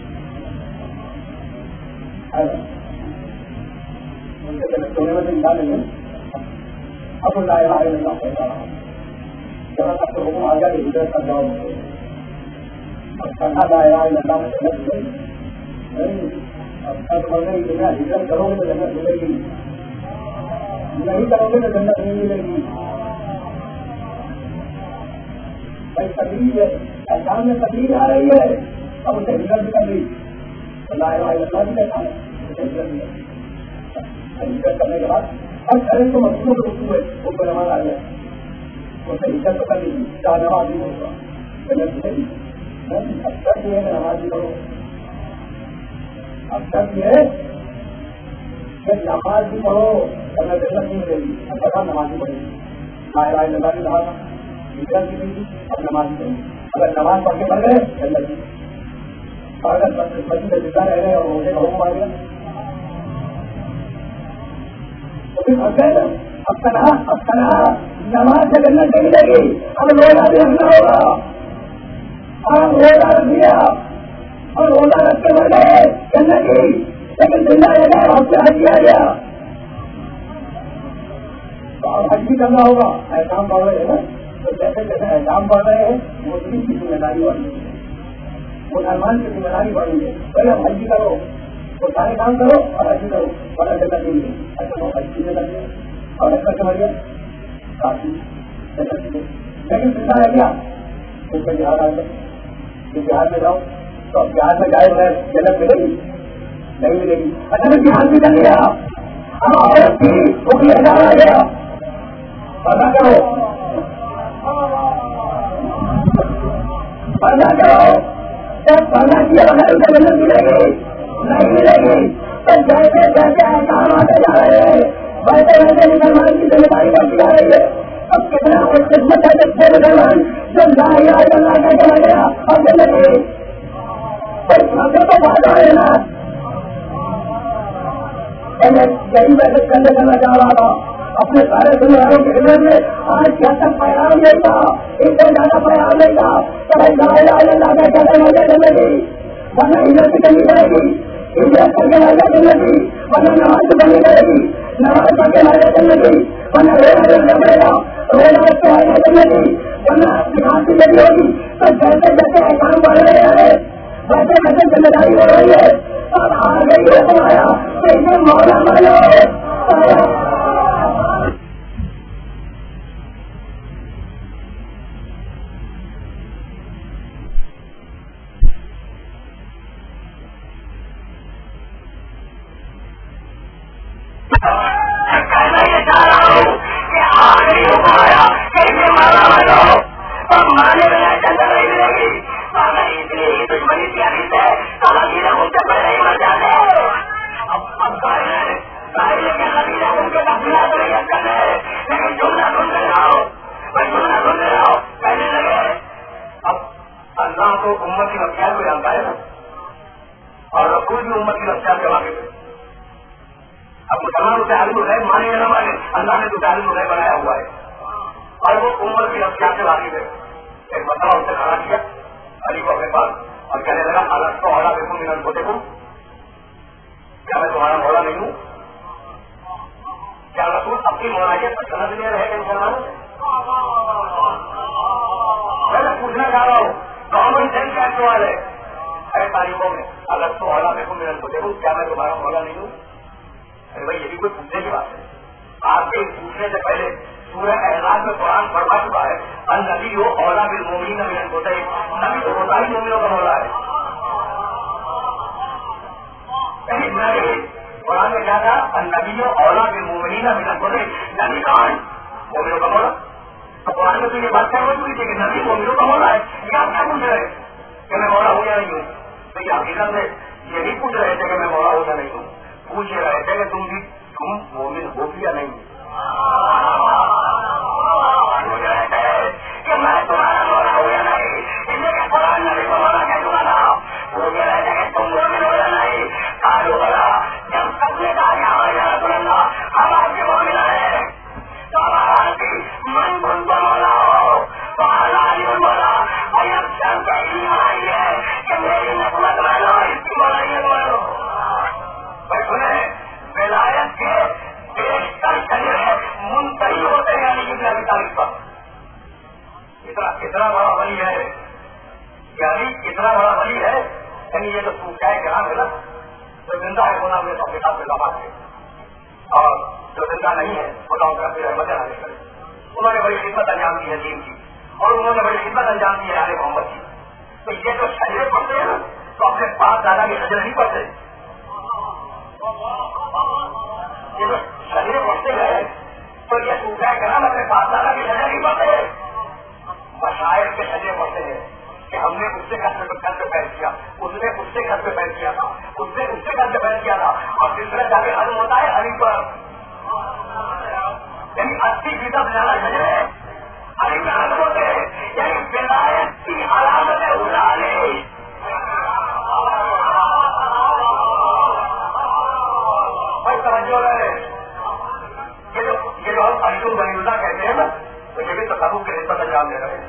A: ان کے جنت سونے میں نکال لیں گے. اب لا الہ الا اللہ کہتا رہا جہاں تک تو حکم آ جائے ہدایت کا جواب ہو گیا. اب کرنا لا الہ الا اللہ میں جنت ملے گی نہیں. اب تک مرنے کی دنیا ہجرت کرو گے تو جنت ملے گی نہیں کرو گے تو جنت نہیں ملے گی. بھائی تقریر ہے احکام میں تقریر آ رہی ہے اب اسے ہجرت بھی کر لی تو لا الہ الا اللہ بھی کہتا ہے اسے ہجرت بھی کر ہجرت کرنے کے بعد اب کریں تو مشہور رسو ہے وہ کو نماز آ گیا اسے ہجرت تو کر لی چاہ نماز بھی ہوگا جنت ملے گی. اب شرط یہ ہے کہ نماز بھی کرو. اب شرط یہ ہے کہ نماز بھی پڑھو اگر جنت نہیں ملے گی اب بتا نماز بھی پڑھے گی. لا الہ الا اللہ بھی کہا تھا ہجرت بھی ملی اب نماز بھی پڑھیں. اگر نماز پڑھ کے پڑھ گئے جنت بھی اور اگر بچی سے زندہ رہ گئے اور روزے کا حکم آ گیا تو پھر پھنس گئے نا. اب تنہا اب تنہا نماز سے جنت نہیں ملے گی. اب روزہ بھی رکھنا ہوگا. آپ روزہ رکھ دیا اور روزہ رکھ کے بڑھ گئے جنت کی لیکن زندہ رہ گئے آپ سے حج کیا گیا تو اب حج بھی کرنا ہوگا. احکام پڑھ رہے ہیں نا تو جیسے جیسے احکام پڑھ رہے ہیں مسلم کی ذمہ داری بڑھیں گے مسلمان کی ذمہ داری بڑھیں گے. پہلے اب حج بھی کرو تو سارے کام کرو اور حج بھی کرو بڑا جگہ دیں گے. ایسا حج کی جگہ دیں اور ایسا کے بڑھیا کافی جگہ دیں لیکن زندہ رہ گیا اس میں جہاد آ جائے. بہار میں جاؤ تو اب بہار میں جائے بغیر جنت ملے گی نہیں ملے گی. اچھا میں بہار بھی کر لیا اب عورت کی حکم ہزار آ گیا پردہ کرو پردہ کرو جب پردہ کیا بغیر اسے جنت ملے گی نہیں ملے گی. تو جیسے جیسے احکام آتے جا رہے ہیں ویسے ویسے مسلمان کی ذمہ داری بڑھتی جا رہی ہے. اب کتنا خوش قسمت ہے جب سے مسلمان جو لا الہ الا اللہ کا چلا گیا اور جنت ملی. تو بات آئے نا یہی محنت کرنے کرنا چاہ رہا تھا اپنے سارے سننے والوں کی خدمت میں. آج کیا تک پیغام نہیں تھا اس سے زیادہ پیغام نہیں تھا کہ بھائی لا الہ الا اللہ کا کیا کرنا ہے جنت کی ورنہ ہجرت کرنی پڑے گی. ہجرت کر کے مارے جنت کی ورنہ نماز کرنی پڑے گی. نماز پڑھ کے مارے جنت کی ورنہ روزہ رکھنا پڑے گا. روزہ رکھ کے مارے جنت کی ورنہ نماز کی جگہ ہوگی. تو جیسے جیسے احکام بڑھ رہے ہیں ویسے ویسے ذمہ داری ہو رہی ہے. اب آ گئی ہے تمہارا کہ اسے مولا مانو.
B: میں کہنا یہ چاہ رہا ہوں کہ آخری
A: زمانے کے زمانے اللہ نے تو تعلیم انہیں بنایا ہوا ہے اور وہ عمر کی نفسیات سے واقف ہے. ایک مسئلہ اس نے کھڑا کیا علی کو اپنے پاس اور کہنے لگا الگ تو اولا بالکل میرا ہوتے ہوں, کیا میں تمہارا مولا نہیں ہوں؟ کیا رسول اپنی مولائیت پر سمجھ لے رہے ہیں مسلمانوں سے؟ میں پوچھنا چاہ رہا ہوں کامن سینس کا سوال ہے اے تاریخوں میں الگ تو اولا بالکل میرا ہوتے ہوں, کیا میں تمہارا مولا نہیں ہوں؟ ارے بھائی یہ بھی کوئی پوچھنے کی بات ہے. آپ کے پوچھنے سے پہلے سورہ احزاب میں قرآن فرما چکا ہے النبی ہو اولا بالمومنین من انفسہم, نبی تو ہوتا ہی مومنوں کا مولا ہے. نبی قرآن میں کیا تھا النبی ہو اولا بالمومنین من انفسہم, نبی کون؟ مومنوں کا مولا. قرآن میں تو یہ بات کہہ رہی تھی کہ نبی مومنوں کا مولا ہے. یہ آپ کیا پوچھ رہے کہ میں مولا ہوں یا نہیں ہوں؟ تو یہ حقیقت میں یہ نہیں پوچھ رہے تھے کہ میں مولا ہوں یا نہیں ہوں, پوچھ رہے تھے کہ تم بھی تم مومن ہو یا نہیں کہ میں تمہارا مولا ہوں یا نہیں. اس لیے کہ قرآن نبی کو مولا کہہ دوں گا پوچھ رہے تھے کہ تم مومن ہو یا نہیں. کالو بلا جب سب نے کہا کہ ہمارا رسول اللہ ہم آپ کے مومن ہیں تو ہمارا من بن کو مولا ہو تو اللہ مولا بھائی اب سب کا ایمان ہے کہ میری نسبت مانو اس کی مولائیت مانو. بھائی سنیں ولایت کے بیشتر شریعے منتہی ہوتے ہیں علی ابن ابی طالب پر. اتنا کتنا بڑا ولی ہے کہ علی کتنا بڑا ولی ہے, یعنی یہ تو کیا ہے کہاں ہے نا جو زندہ ہے ہونا میں اپنے ساتھ میں لباس ہے اور جو زندہ نہیں ہے خدا ان کا پھر رحمت نہ کرے. انہوں نے بڑی خدمت انجام دی ہے دین کی اور انہوں نے بڑی خدمت انجام دی ہے آل محمد کی. تو یہ جو شجرے پڑھتے ہیں نا تو اپنے پاس دادا کی شجرے نہیں پڑھتے, یہ جو شجرے پڑھتے گئے تو یہ سوچا ہے کہ ہم اپنے پاس دادا کی شجرے نہیں پڑھتے, مشاعر کے شجرے پڑھتے ہیں کہ ہم نے اس سے گھر پہ گھر پہ بیٹھ کیا, اس نے اس سے گھر پہ بیٹھ کیا تھا, اس نے اس سے گھر پہ بیٹھ کیا تھا اور سلسلہ جا کے ختم ہوتا ہے علی پر. یعنی اسی فیصد زیادہ شجرے علی میں ختم ہوتے ہیں, یعنی ولایت کی علامت ہے اولا علی. بھائی توجہ رہے یہ جو یہ جو ہم ارجن ولی اللہ کہتے ہیں نا تو یہ بھی تصوف کے نسبت انجام دے رہے ہیں,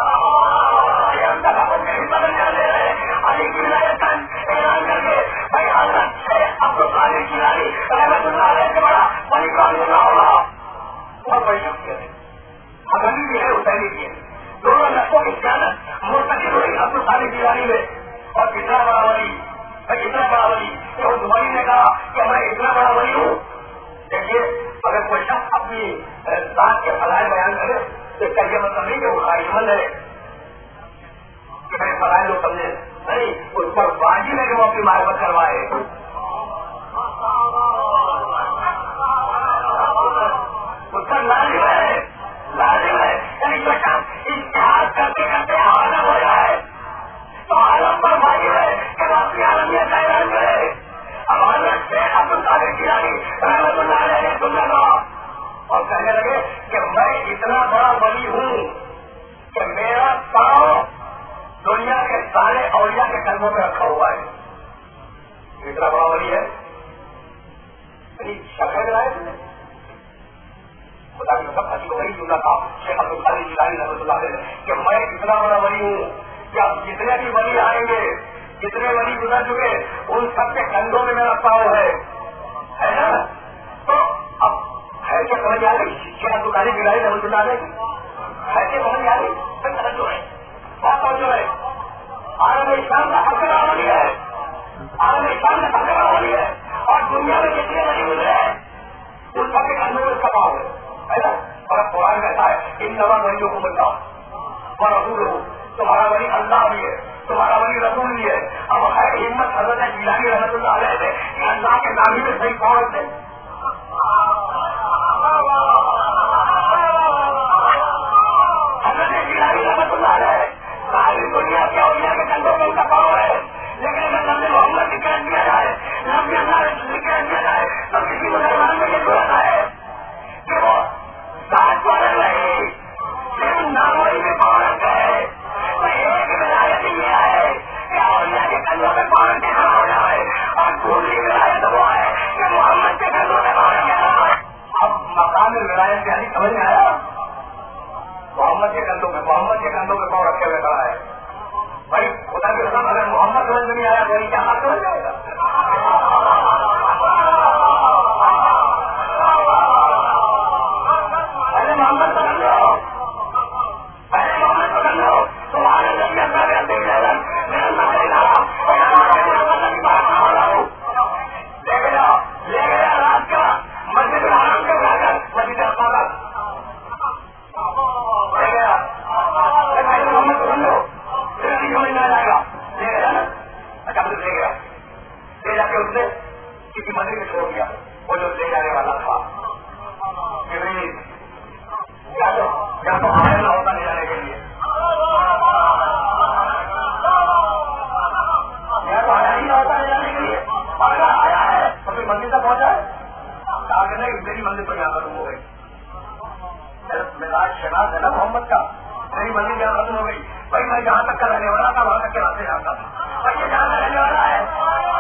A: علی کی ولایت کا اعلان کر کے بھائی حضرت شیخ عبد القادر جیلانی رحمۃ اللہ علیہ سے بڑا ولی کون ہوگا ہوگا بہت بڑی شخصیت ہے. حسنی بھی ہے حسینی بھی ہے, دونوں نسلوں کی قیادت مرتکب ہوئی عبد القادر جیلانی میں. اور کتنا بڑا ولی اتنا بڑا ولی کہ اس ولی نے کہا کہ میں اتنا بڑا ولی ہوں. دیکھیے اگر کوئی شخص اپنی ذات کے فضائل بیان کرے تو اس کا یہ مطلب نہیں کہ وہ خواہش مند ہے کہ میں فضائل لوگ سمجھے نہیں, اس پر واجب ہے کہ وہ اپنی معرفت کروائے. اس پر لازم ہے لازم ہے یعنی جو شخص اشتہار کرتے کرتے عالم ہو جائے تو عالم پر واجب ہے کہ وہ اپنی عالمیت کا اعلان کرے. اب حضرت شیخ عبد القادر جیلانی رحمۃ اللہ علیہ نے سننے لگا اور کہنے لگے کہ میں اتنا بڑا ولی ہوں کہ میرا پاؤں دنیا کے سارے اولیاء کے قدموں میں رکھا ہوا ہے. اتنا بڑا ولی ہے شکل لائے خدا کی سب حجی کو وہی سننا تھا شیخ عبد القادر جیلانی رحمۃ اللہ علیہ کہ میں اتنا بڑا ولی ہوں کہ اب جتنے بھی ولی آئیں گے جتنے ولی گزر چکے ان سب کے کندھوں میں میرا پاؤں ہے نا. تو اب ہے کیا سمجھ آ رہی شیخ عبد القادر جیلانی رحمۃ اللہ علیہ ہے کیا سمجھ آ رہی جو ہے بہت جو ہے عالم اسلام کا سب سے بڑا ولی ہے, عالم اسلام کا سب سے بڑا ولی ہے اور دنیا میں جتنے ولی گزرے ان سب کے کندھوں میں اس کا پاؤں ہے نا. اور اب قرآن کہتا ہے ان نوا ولیوں کو بنتا اور رسول ہو, تمہارا ولی اللہ بھی ہے تمہارا ولی رسول بھی ہے. اب ہے ہمت حضرت جیلانی رحمۃ اللہ علیہ سے کہ اللہ کے نام ہی میں صحیح پہنچتے حضرت جیلانی رحمۃ اللہ علیہ ساری دنیا کے اولیاء کے کندھوں میں ان کا پاؤں ہے. لیکن اگر لفظ محمد ذکر دیا جائے لفظ اللہ ذکر دیا جائے تو کسی مسلمان میں یہ ضرورت ہے کہ وہ ساتھ والے نہیں صرف ناموری میں پاؤں رکھتے ہیں. تو ایک ولایت یہ ہے کہ اولیاء کے کندھوں میں پاؤں دینا ہو جائے اور دوسری ولایت وہ ہے کہ محمد کے مقام ولایت سے یعنی سمجھ میں آیا؟ محمد کے کندھوں میں محمد کے کندھوں میں پاؤں رکھے ہوئے کھڑا ہے. بھائی خدا کی قسم اگر محمد سمجھ میں نہیں آیا تو کیا بات سمجھ جائے گا؟ پہلے محمد کو کر لو پہلے محمد کو کر لو تمہارے لگے لے گیا لے گیا رات کا مسجد الحرام کے بغیر مسجد القادر لے گیا. پہلے محمد کو کر لو پھر نہیں سمجھ میں آ جائے گا. لے گیا نا اچھا مجھے لے گیا لے جا کے اس نے کسی مندر میں چھوڑ دیا. وہ جو لے جانے والا تھا یا تو آیا نہ ہوتا لے جانے کے لیے یا تو آیا ہی نہ ہوتا لے جانے کے لیے اگر آیا ہے تو پھر مندر تک پہنچا ہے آگے نہیں میری مندر پر جا ختم ہو گئی. میرا شناخت ہے نا محمد کا میری مندر جہاں ختم ہو گئی. بھائی میں جہاں تک کا رہنے والا تھا وہاں تک کے راستے جاتا تھا. بھائی یہ جہاں کا رہنے والا ہے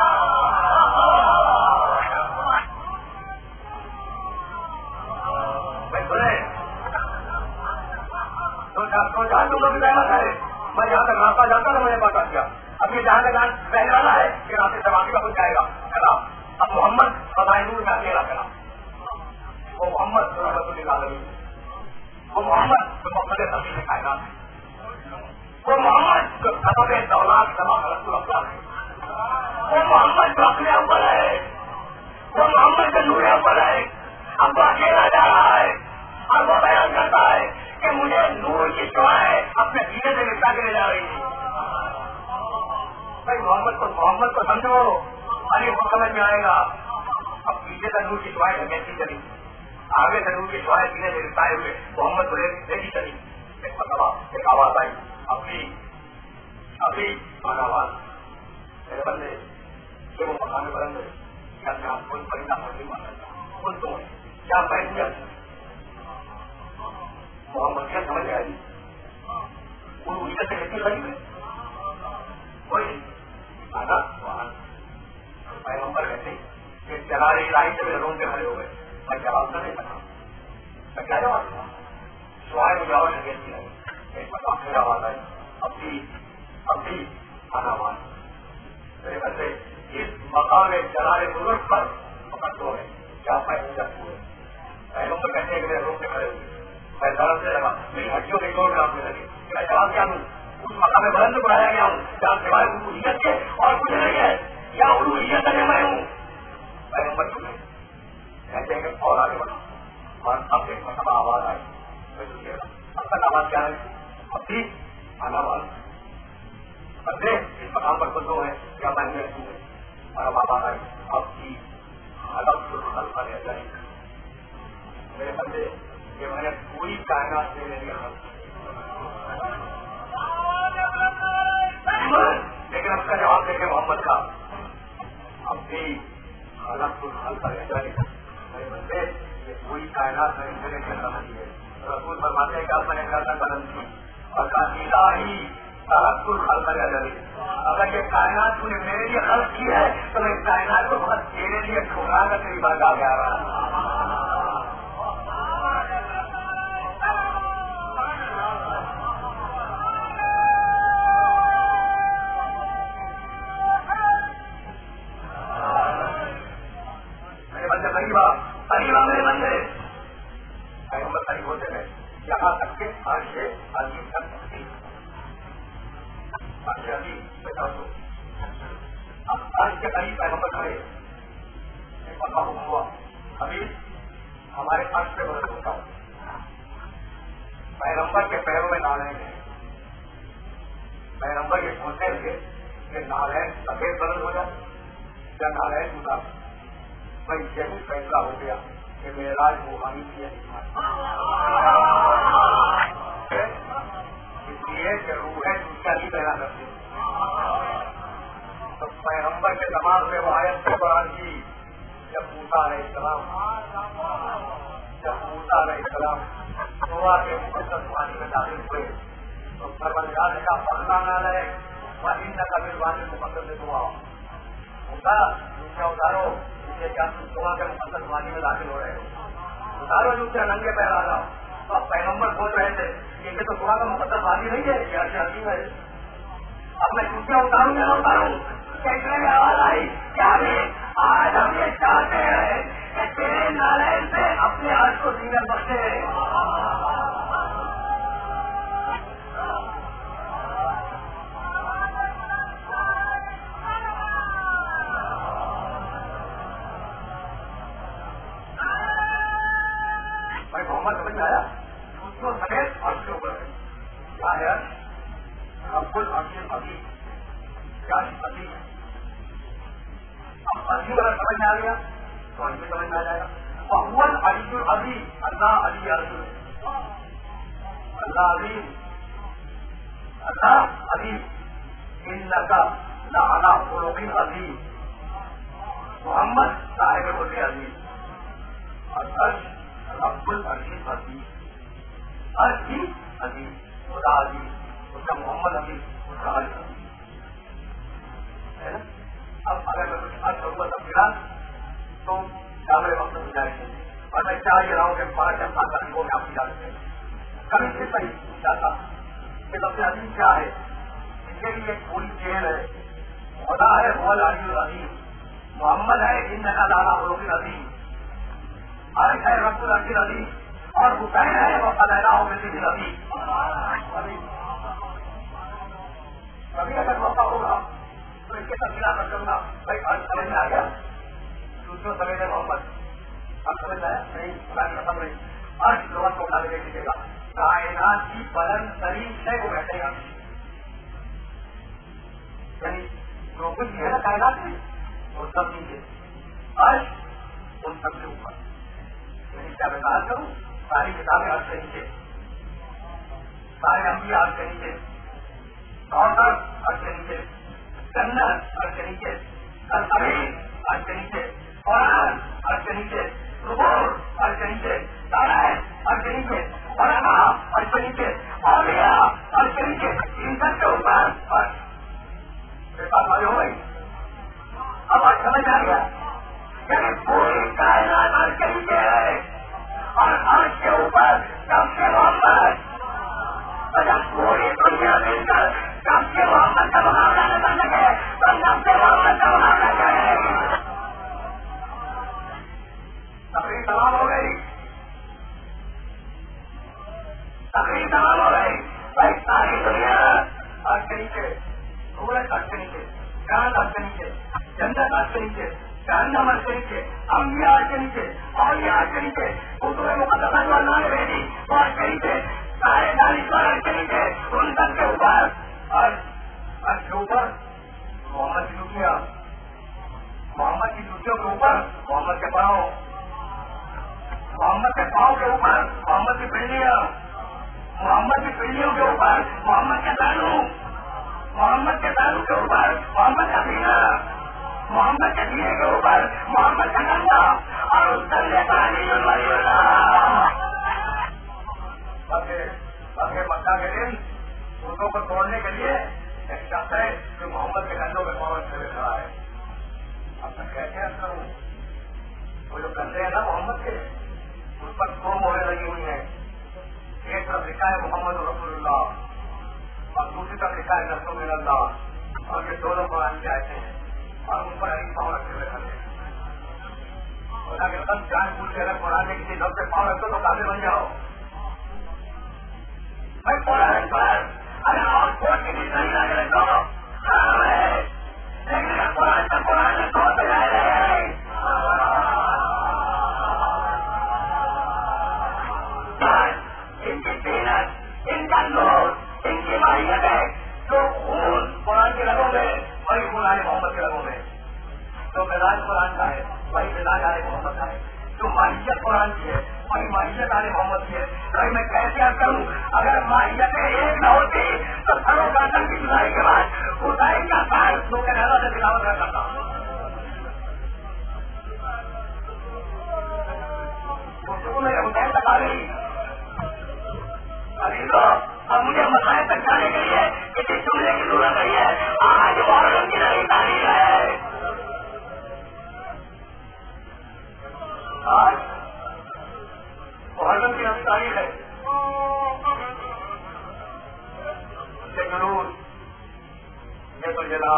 A: تو جہاں تم لوگ رحمت ہے میں جہاں تک راستہ جاتا تھا مجھے پتا کیا اب یہ جہاں تک رہنے والا ہے کہ راستے سے باقی کا کچھ جائے گا. اب محمد فضائل نور میں اکیلا کرا وہ محمد رحمت اللہ علیہ وہ محمد جو مقصد تبدیل کائنات وہ محمد جو سبب دولت سبب رسول اللہ ہے وہ محمد جو اپنے اوپر ہے وہ محمد جو نور اوپر ہے. اب وہ اکیلا جا رہا ہے اور وہ بیان کرتا ہے کہ مجھے نور کی شعائیں اپنے سینے سے لپٹا کے لے جا رہی تھی. بھائی محمد کو محمد کو سمجھو ابھی وہ سمجھ میں آئے گا. اب پیچھے سے نور کی شعائیں کیسی چلی آگے سے نور کی شعائیں سینے سے لپٹائے ہوئے محمد کو دیکھی چلی. ایک مرتبہ ایک آواز آئی ابھی ابھی آواز میرے بندے کہ وہ مکان بلند ہے کیا کیا کوئی پرندہ نہیں مان سکتا کون تو کیا بحثیت محمد کیا سمجھ آئی ان سے کتنی غریب ہے کوئی آنا پیغمبر کہتے کہ چلا رہی لائی سے میرے روم کے کھڑے ہو گئے. میں جواب نہ نہیں سکا میں کیا جواب دوں سوائے مجھے آواز کہتی ہے ایک مطلب پھر آواز آئی اب بھی اب بھی آنا آواز میرے گھر سے اس مقام چلا رہے بزرگ پر فقط دو ہے کیا پیسے ہوئے. پیغمبر کہتے ہیں کہ میرے روم کے کھڑے ہوئے میں درد سے لگا میری ہڈیوں کے جوڑ کاٹنے لگے. میں جواب کیا دوں اس مقام میں بلند بڑھایا گیا ہوں جہاں سوائے الوہیت کے اور کچھ نہیں ہے کیا الوہیت ہے میں ہوں. پیغمبر چکے کہتے ہیں کہ اور آگے بڑھا اور اب ایک مرتبہ آواز آئی میں چکے گا اب تک آواز کیا ہے اب بھی آنا آواز اب دیکھ اس مقام پر خود دو ہے کیا میں نے اور اب آواز آئی اب بھی الگ حل کر جائے میرے بندے کہ میں نے پوری کائنات سے لے لیا لیکن اس کا جواب دے کے محمد کا اب بھی الگ کچھ حل کر جائے میرے بندے یہ پوری کائنات میں انٹرنیٹ کے اندر نہیں ہے. رسول فرماتے ہیں کہ اب میں نے گردن بلند کی اور کاشیدہ ہی الگ کچھ حل کر جائے. اگر یہ کائنات تو نے میرے لیے خرچ کی ہے تو میں کائنات کو بہت تیرے لیے ٹھوکرا کر تیری بات آ گیا رہا. قریبا میرے بندے پیغمبر قریب ہوتے ہیں یہاں تک کہ عرش عظیم تک پہنچی عرش عظیم بتا دو اب عرش کے قریب پیغمبر کھڑے ایک مرتبہ ہوا ابھی ہمارے عرش پہ بلند ہوتا ہوں پیغمبر کے پیروں میں نالین ہیں. پیغمبر یہ سوچتے تھے کہ نالین سفید بلند ہو جائے یا نالین ٹوٹا. بھائی یہی فیصلہ ہو گیا کہ معراج روحانی کی ہے اس لیے کہ روح ہے دوسرا ہی پیدا کرتے تو پیغمبر کے دماغ میں وہ آیت سے قرآن کی جب موسیٰ علیہ السلام جب موسیٰ علیہ السلام دعا کے مقدس پانی میں داخل ہوئے تو پروردگار نے کہا پڑھنا نہ رہے وہ ان کا پانی مقدس دعا موسیٰ دوسرا اتارو کہ کیا تم دعا کے مقدس وادی میں داخل ہو رہے ہو
B: اتارو جوتے ننگے پیر آ جاؤ. تو اب پیغمبر بول رہے تھے یہ تو تھوڑا سا مقدس بازی نہیں ہے, یہ ایسی عظیم ہے. اب میں جوتیاں اتاروں یا نہ اتاروں, کہنے میں آواز آئی کیا آج ہم یہ چاہتے ہیں کہ تیرے نالین سے اپنے آج کو زینت بخشے. بھائی محمد سمجھ آیا دوسروں سمیت اور کے اوپر کیا ہے اب کل عظیم ابھی کیا عظیم ہے. اب عظیم اگر سمجھ میں آ گیا تو عظیم سمجھ میں آ جائے گا. اول علی ابھی اللہ علی عظیم, اللہ عظیم, اللہ عظیم, انکا لعلی خلق عظیم, محمد صاحب خلق عظیم, عرش رب العرش عظیم, عرش کی عظیم, خدا عظیم, اس کا محمد عظیم, اس کا عرش عظیم. اب اگر میں کچھ عرش ہوگا تفصیلات تو کیا میرے وقت میں جائیں گے, اور میں چاہ یہ رہا ہوں کہ پانچ یا سات طریقوں میں آپ کی جا سکتے ہیں. کبھی سے صحیح پوچھا تھا کہ سب سے عظیم کیا ہے, اس کے لیے ایک پوری چین ہے. خدا ہے وہ العلی العظیم, محمد ہے انکا لعلی خلق عظیم, عرش ہے رب العرش عظیم, اور حسین ہے وہ فضائلہ بالذکر عظیم. کبھی اگر موقع ہوگا تو اس کے تفصیلات رکھ دوں گا. بھائی عرش سمجھ میں آ گیا, دوسروں سمجھ ہے محمد, اب سمجھ آیا نہیں خدا کی قسم نہیں. عرش لوگوں کو اٹھا کے دیکھ لیجیے گا, کائنات کی بلند ترین شے کو بیٹھے گا, یعنی جو کچھ بھی ہے نا کائنات میں وہ سب نیچے, عرش ان سب سے اوپر. یعنی کیا میں بات کروں, ساری کتابیں عرش سے نیچے, سارے انبیاء عرش سے نیچے, کوثر عرش سے نیچے, جنت عرش سے نیچے, القرآن عرش سے نیچے, قرآن عرش سے نیچے, قبور عرش سے نیچے, تارائن عرش سے نیچے, علماء عرش سے نیچے, اولیاء عرش سے نیچے, ان سب کے اوپر عرش. میرے پاس والے ہو گئی. اب آج سمجھ آ گیا یعنی پوری کائنات عرش کے نیچے ہے اور عرش کے اوپر سب سے محمد. جب پوری دنیا مل کر سب سے محمد کا مقابلہ نہ کر سکے تو سب سے محمد کا مقابلہ کرے. تقریر تمام ہو گئی, تقریر تمام ہو گئی. بھائی ساری دنیا عرش کے نیچے, سورج عرش کے نیچے, چاند عرش کے نیچے, جنت عرش کے نیچے, جہنم عرش کے نیچے, انبیاء عرش کے نیچے, اولیاء عرش کے نیچے, کتب مقدسہ جو اللہ نے بھیجی وہ عرش کے نیچے, سارے دانشور عرش کے نیچے, ان سب کے اوپر عرش. عرش کے اوپر محمد کی جوتیاں, محمد کی جوتیوں کے اوپر محمد کے پاؤں, محمد کے پاؤں کے اوپر محمد کی پنڈلیاں, محمد کی پنڈلیوں کے اوپر محمد کے دانو, محمد کے دانو کے اوپر محمد کا سینہ, محمد کے سینے کے اوپر محمد کا کندھا, اور اس کندھے پر علی ولی اللہ. مکہ کے دن اردو کو توڑنے کے لیے ایک شخص ہے جو محمد کے کندھوں میں محمد سے کھڑا ہے. اب میں کیسے عرض کروں, وہ جو کندھے ہیں نا محمد کے, اس پر دو مہریں لگی ہوئی ہیں. ایک طرف لکھا ہے محمد رسول اللہ اور دوسری طرف لکھا ہے رسول اللہ, اور یہ دونوں قرآن کے آئے ہیں اور ان پر علی پاؤں رکھے ہوئے کھڑے ہیں. اور اگر سب جان پوچھ کے اگر قرآن میں کسی لفظ سے پاؤں رکھو تو کافی بن جاؤ. میں قرآن پر اگر اور کوئی کی نہیں لگ رہے تو حرام ہے, لیکن اگر قرآن کا قرآن میں تو جائے رہے ان کی قیمت, ان کا نور, ان کی ماہیت ہے. جو خون قرآن کے رگوں میں وہی خون آئے محمد کے رگوں میں, جو مزاج قرآن کا ہے وہی مزاج آئے محمد کا ہے, جو ماہیت قرآن کی ہے وہی ماہیت آئے محمد کی ہے. بھائی میں کیسے عرض کروں, اگر ماہیتیں ایک نہ ہوتی تو سرو گاٹن کی جدائی کے بعد حسین کا سال دو کے نظر سے تلاوت کر کرتا. میں حسین تک آ گئی ابھی تو اب مجھے مسائل تک جانے کے لیے کسی جملے کی ضرورت نہیں ہے. آج محرم کی نئی تاریخ ہے, آج کی تاریخ ہے یہ جلوس، یہ تو جلا،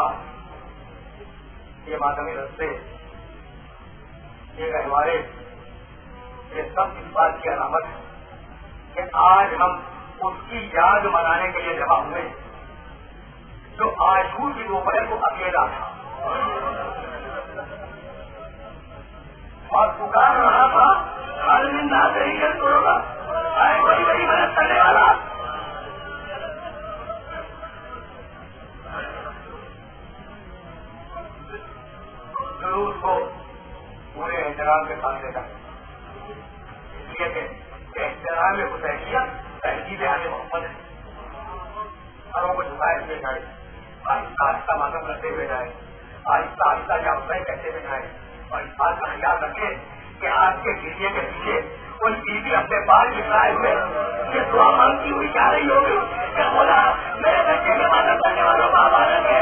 B: یہ ماتمی رستے، یہ گہوارے، یہ سب اس بات کی علامت ہے کہ آج ہم اس کی یاد منانے کے لیے جمع ہوئے جو عاشور کی دوپہر کو اکیلا تھا اور پکار رہا تھا ہر دن نہ طریقے سے ہوگا کوئی بڑی مدد کرنے والا. ضرور کو پورے احترام کے سامنے کا اس لیے کہ احترام حسینیت تہذیب آل محمد ہے. سروں کو جھکائے ہوئے جائے، آہستہ آہستہ ماتم کرتے ہوئے جائے، آہستہ آہستہ یا حسین کہتے ہوئے جائے، اور اس بات کا خیال رکھے کہ آپ کے بیوی کے پیچھے کوئی بیوی اپنے بال بکھرائے ہوئے یہ دعا مانگتی ہوئی جا رہی ہوگی کہ خدا میرے بچے کے ماتم کرنے والوں کا حوالہ دے.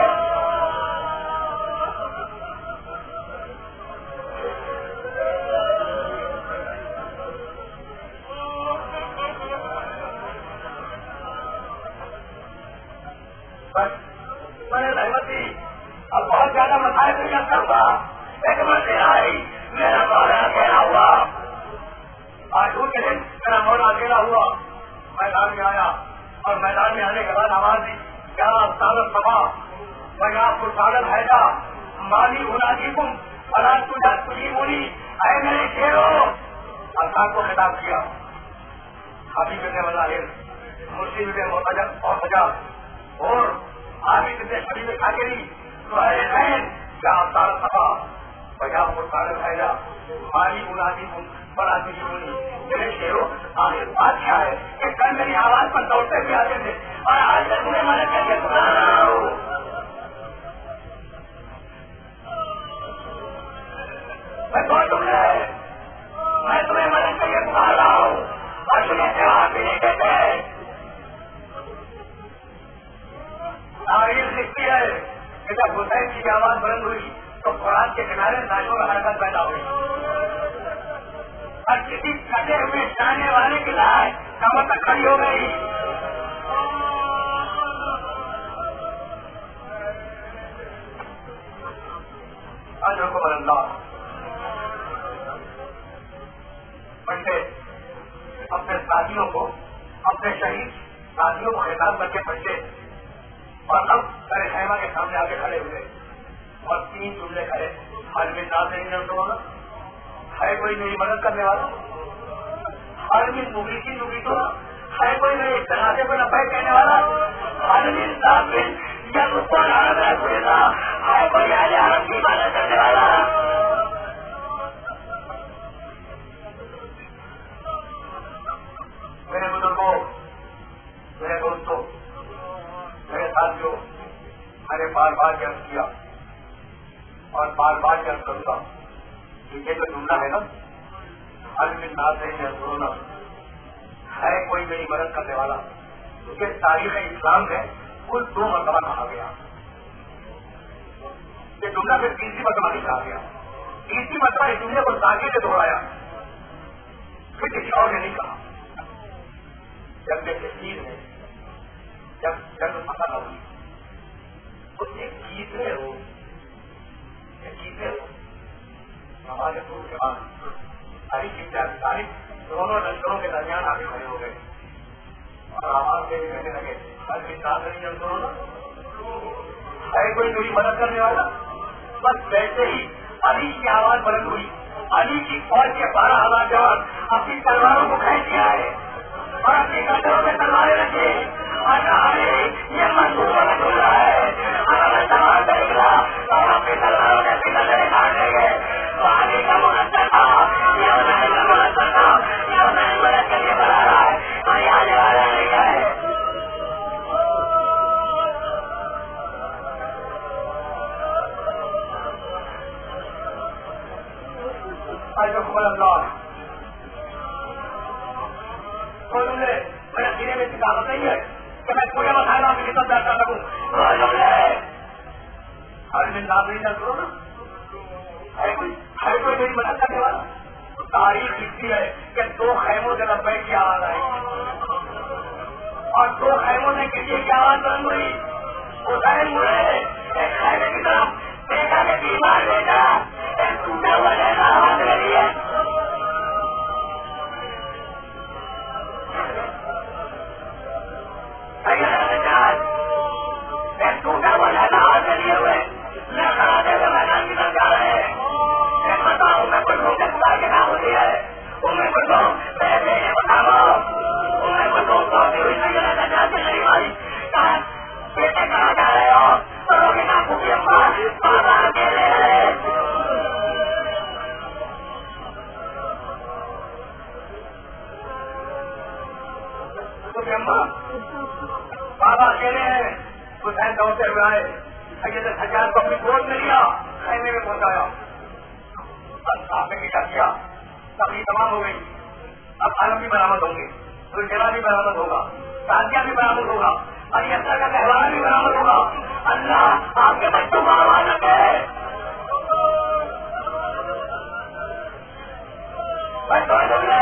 B: میں رحمت دی اب بہت زیادہ مسائل سے کیا کروں گا ایک مسئلہ آئی میرا مولا اکیلا ہوا. آج کے دن میرا مولا اکیلا ہوا، میدان میں آیا اور میدان میں آنے کے بعد آواز دی کیا سالت سبا میں آپ کو سالت ہے گا مالی مناجی تم فلاں تجھا تجھی بولی اے میرے شیرو. اللہ کو خطاب کیا حبیب نے والا مسلم کے محتجب اور حجاب اور حبیب نے شریف خاکری تو اے بہن کیا سالت سبا پنجاب کو سالت ہے گا مالی مناجی تم بڑا تجھی بولی. میرے شیرو آخر بات کیا ہے کہ کل میری آواز پر دوڑتے ہوئے آتے تھے اور آج تک تمہیں مدد کر کے سنا رہا ہوں. میں تمہیں مدد کر کے سنا رہا ہوں اور تمہیں جواب بھی نہیں دیتے. تاریخ لکھتی ہے کہ جب حسین کی آواز بلند ہوئی تو قرآن کے کنارے ناشوں میں حرکت پیدا ہوئی اور کسی کٹے ہوئے جانے والے کی لائے کمر تک کھڑی ہو گئی. آج کو بدلنا بندے اپنے ساتھیوں کو اپنے شہید ساتھیوں کو خطاب کر کے پہنچے اور اب سارے خیمہ کے سامنے آگے کھڑے ہوئے اور تین جملے کھڑے حال میں نہ نہیں ہونا ہے کوئی میری مدد کرنے والا، ہر دن نگری کی نگری تو ہے کوئی میرے جنازے کو نہ پہ کہنے والا، ہر دن سات دن یا اس کو ہے کوئی عالم کی مدد کرنے والا. میرے بزرگوں، میرے دوستوں، میرے ساتھیوں، میں نے بار بار جذب کیا اور بار بار جذب کروں گا. یہ جو جملہ ہے نا ہر دن ناز نہیں ہے کوئی میری مدد کرنے والا، کیونکہ تاریخ اسلام میں کل دو مرتبہ کہا گیا. یہ جملہ پھر تیسری مرتبہ نہیں کہا گیا. تیسری مرتبہ اس جملے کو تاکہ سے دوہرایا پھر کسی اور نے نہیں کہا. جب میں تشہیر ہے جب جب فتح ہوئی تو ایک کیسرے ہو ایک کیسرے ہو ہمارے دور کے بعد تاریخ تاریخ دونوں لشکروں کے درمیان آگے کھڑے ہو گئے اور آواز دے کہنے لگے ہر بھی ساتھ نہیں جنگلوں ہے کوئی میری مدد کرنے والا. بس ویسے ہی علی کی آواز بلند ہوئی. علی کی فوج کے بارہ ہزار جوان اپنی تلواروں کو کھینچ کے آئے اور اپنی کندھوں میں تلواریں رکھے اور کہا یہ منصوبہ بن رہا ہے اگر میں تلوار سے نکلا اور اپنی تلواروں کے پیچھے کاٹ لیں گے تو علی کا مقدر تھا یہ انہیں کا مقدر تھا یہ انہیں مدد کے لیے بنا رہا ہے اور یہ آنے والا نہیں ہے. میرے سینے میں ثقافت نہیں ہے کہ میں پورے مسائل آپ کی خدمت کر سکوں. ہر دن نام نہیں چل رہا نا ہے کوئی ہے کوئی میری مدد کرنے والا. تاریخ لکھتی ہے کہ دو خیموں سے لبیک کی آواز آئی اور دو خیموں سے کسی کی آواز بند ہوئی. حسین مڑے ایک خیمے کی طرف دیکھا کہ بیمار بیٹا ایک ٹوٹا ہوا جیسا آواز لے رہی ہے. ایک ٹوٹا ہوا جیسا آواز لیے ہوئے لڑکڑا دے ہوئے میدان کی طرف جا رہے ہیں. ایک بتاؤ میں کوئی لوگ خدا کے نام ہوتی ہے تمہیں کوئی لوگ پیسے بتاؤ تمہیں کوئی لوگ سوچی ہوئی نہیں رہنا چاہتے نہیں بھائی بیٹے کہاں جا رہے ہو کرو گے نام کی اماں بابا اکیلے ہیں. اماں بابا اکیلے ہیں. حسین دوڑتے ہوئے آئے حجاج کو اپنی گود میں لیا خیمے میں پہنچایا. آپ نے کیا کیا تبھی تمام ہو گئی. اب عالم بھی برامد ہوں گے دلچلا بھی برامد ہوگا تازیہ بھی برامد ہوگا اور یہ اللہ کا تہوار بھی برامد ہوگا. اللہ آپ کے بچوں کو آواز رکھے بچوں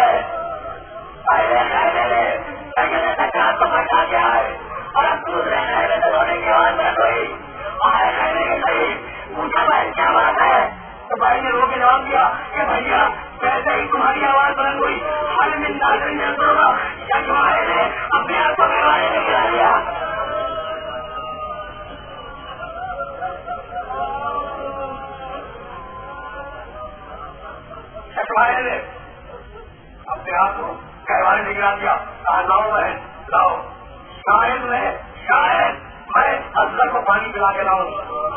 B: کو بچا گیا ہے اور اب دوسرے خیمے سے رونے کی آواز بند ہوئی. آئے خیمے کے قریب پوچھا بھائی کیا بات ہے تو بھائی نے رو کے جواب دیا کہ بھیا جیسے ہی تمہاری آواز بلند ہوئی ہر من ناظرین نے ہوگا یا تمہارے نے اپنے آپ کو بیماری میں گرا دیا. شکوائے نے اپنے آپ کو کہوانے میں گرا دیا. کہا لاؤ بہن لاؤ شاید میں شاید میں اصغر کو پانی پلا کے لاؤں.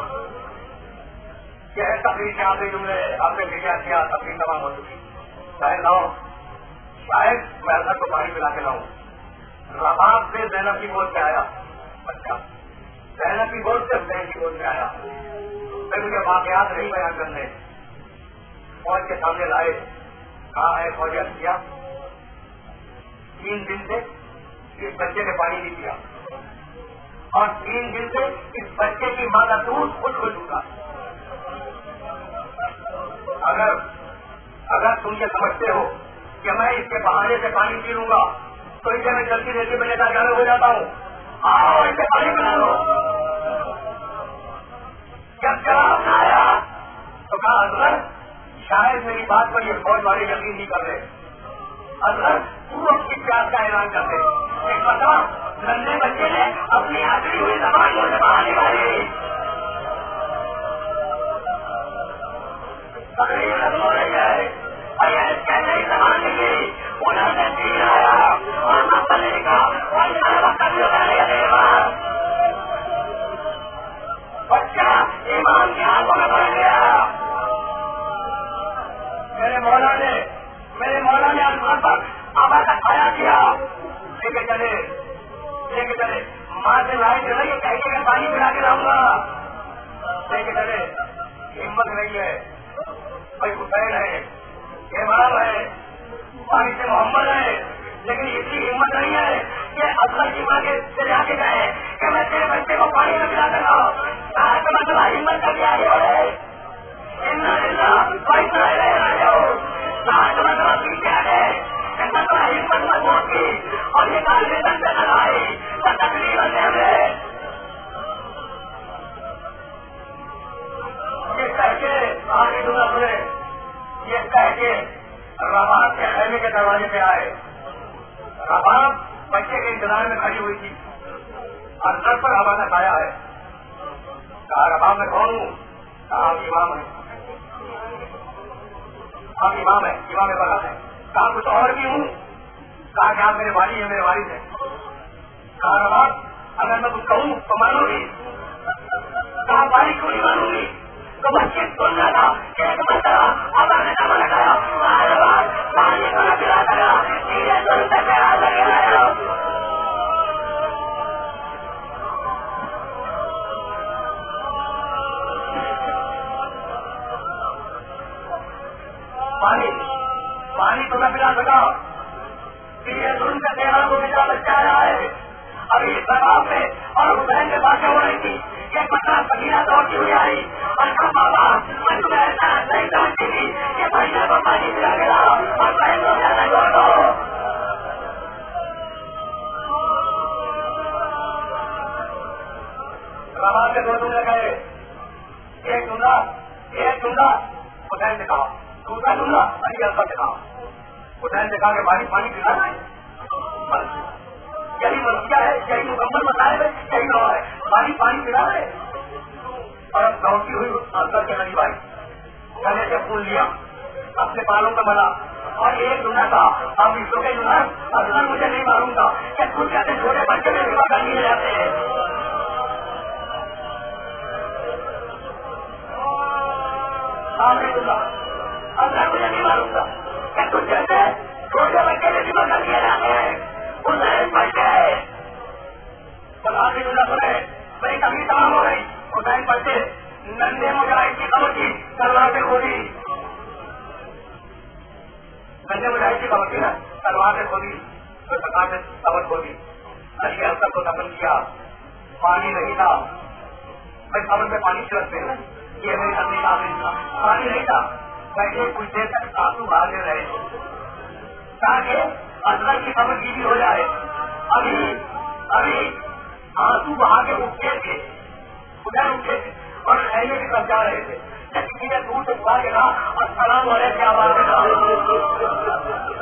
B: یہ تقریر سے آتے جملے آپ نے بھیجا کیا تقریر تمام ہو چکی. شاید لاؤ شاید میں اصغر کو پانی پلا کے لاؤں. رباب سے زینب کی گود پہ آیا بچہ زینب کی گود سے حسین کی گود پہ آیا. پھر مجھے واقعات نہیں بیان کرنے فوج کے سامنے لائے. کہا ہے فوجی کیا تین دن سے اس بچے نے پانی نہیں پیا اور تین دن سے اس بچے کی ماں کا دودھ خود ہو چکا. اگر اگر تم یہ سمجھتے ہو کہ میں اس کے بہانے سے پانی پی لوں گا تو اسے میں جلدی جلدی میں لیتا جانے ہو جاتا ہوں. آؤ اسے پانی پلا لو. جب جواب آیا تو کہا اصغر شاید میری بات پر یہ فوج والے یقین نہیں کر رہے. اصغر تو اپنی پیاس کا اعلان کرتے ایک بتا ننھے بچے نے اپنی آخری ہوئی زبان کو زبان نکالی. تقریر ختم ہو رہی ہے اور کیسے ہی زبان نکلی انہوں نے دین آیا اور مسئلے کا اور وقت بھی ہونے لگے بعد بچہ ایمان کی آنکھوں میں پڑ گیا. میرے مولا نے میرے مولا نے آسمان پر آبا کا کھایا کیا لے کے چلے لے کے چلے ماں سے لائے چلے یہ کہہ کے میں پانی پلا کے لاؤں گا. لے کے چلے ہمت نہیں ہے بھائی حسین ہے امام ہے پانی سے محمد ہے لیکن اتنی ہمت نہیں ہے کہ اصغر کی ماں کے جا کے گئے کہ میں تیرے بچے کو پانی میں پلا دوں گا. کہا کہ مطلب ہمت کا کیا ہے پیسہ رہ رہے ہو کہا کہ مطلب پیچھے ہے ہمت مضبوط کی اور یہ کال میں تک نظر آئی تو تقریبا ہمیں یہ کہہ کے آگے دونوں سنے یہ کہہ کے رباب کے خیمے کے دروازے پہ آئے. رباب بچے کے انتظار میں کھڑی ہوئی تھی اور سر پر ہوا نے کھایا ہے. کہا رباب میں کون ہوں؟ کہا آپ امام ہے آپ امام ہے امام بڑا ہے. کہا کچھ اور بھی ہوں؟ کہا کہ آپ میرے والی ہیں میرے والد ہیں. کہا رباب اگر میں کچھ کہوں تو مانو گی؟ کہا والی کیوں نہیں مانوں گی؟ تو بچے سن رہا تھا کہ ایک مرتبہ اب نے نام لگایا پانی کو نہ پلا کرا دھیرے سن سے پیار لگے رہے. پانی پانی کو نہ پلا سکا دھیرے سن سے پیار کو بچا بچا رہا ہے. ابھی اس دباؤ میں اور حسین سے باتیں ہو رہی تھی کہ پچاس سکینہ دوڑتی ہوئی آئی اور کہا بابا میں تمہیں ایسا نہیں سمجھتی تھی کہ بھائی اور پانی پلا کے لاؤ اور بہن کو زیادہ چھوڑ دو. رواز سے دو ڈونگے گئے, ایک ڈونگا ایک ڈونگا حسین سے کہا, دوسرا ڈونگا علی اکبر سے کہا. حسین سے کہا کہ پانی پانی پلا رہے یہی مسئلہ ہے, یہی مکمل مسائل ہے, یہی روا ہے, پانی پانی پلا رہے. اور اب دوڑتی ہوئی اکبر کے علی بھائی گلے سے پھول لیا, اپنے بالوں میں ملا اور ایک ڈونگا تھا. اب وشو کے ڈونگا اصل مجھے نہیں معلوم تھا کہ کچھ ایسے چھوٹے بچے میں سوا کر لیے جاتے ہیں. اصل مجھے نہیں معلوم تھا کہ کچھ ایسے چھوٹے بچے میں سوا کر لیے جاتے ہیں. حسین بچے اور آخری ڈونگا سنے میری کمی تمام ہو گئی. حسین بچے نندے مجاہد کی خبر کی تلوار سے کھودی, نندے مجاہد کی خبر کی نا تلوار سے کھودی, تو سرکار سے خبر کھودی. علی اکبر کو دفن کیا. پانی نہیں تھا, میں خبر میں پانی چھڑکتے ہیں, یہ میری اپنی کام تھا. پانی نہیں تھا, بیٹھے کچھ دیر تک آنسو بہانے رہے تاکہ اصغر کی خبر کی بھی ہو جائے. ابھی ابھی آنسو بہا کے اٹھتے تھے, ادھر اٹھے تھے اور خیمے کی طرف جا رہے تھے. کسی نے دور سے پکار کے کہا السلام علیکم, کیا بات ہے.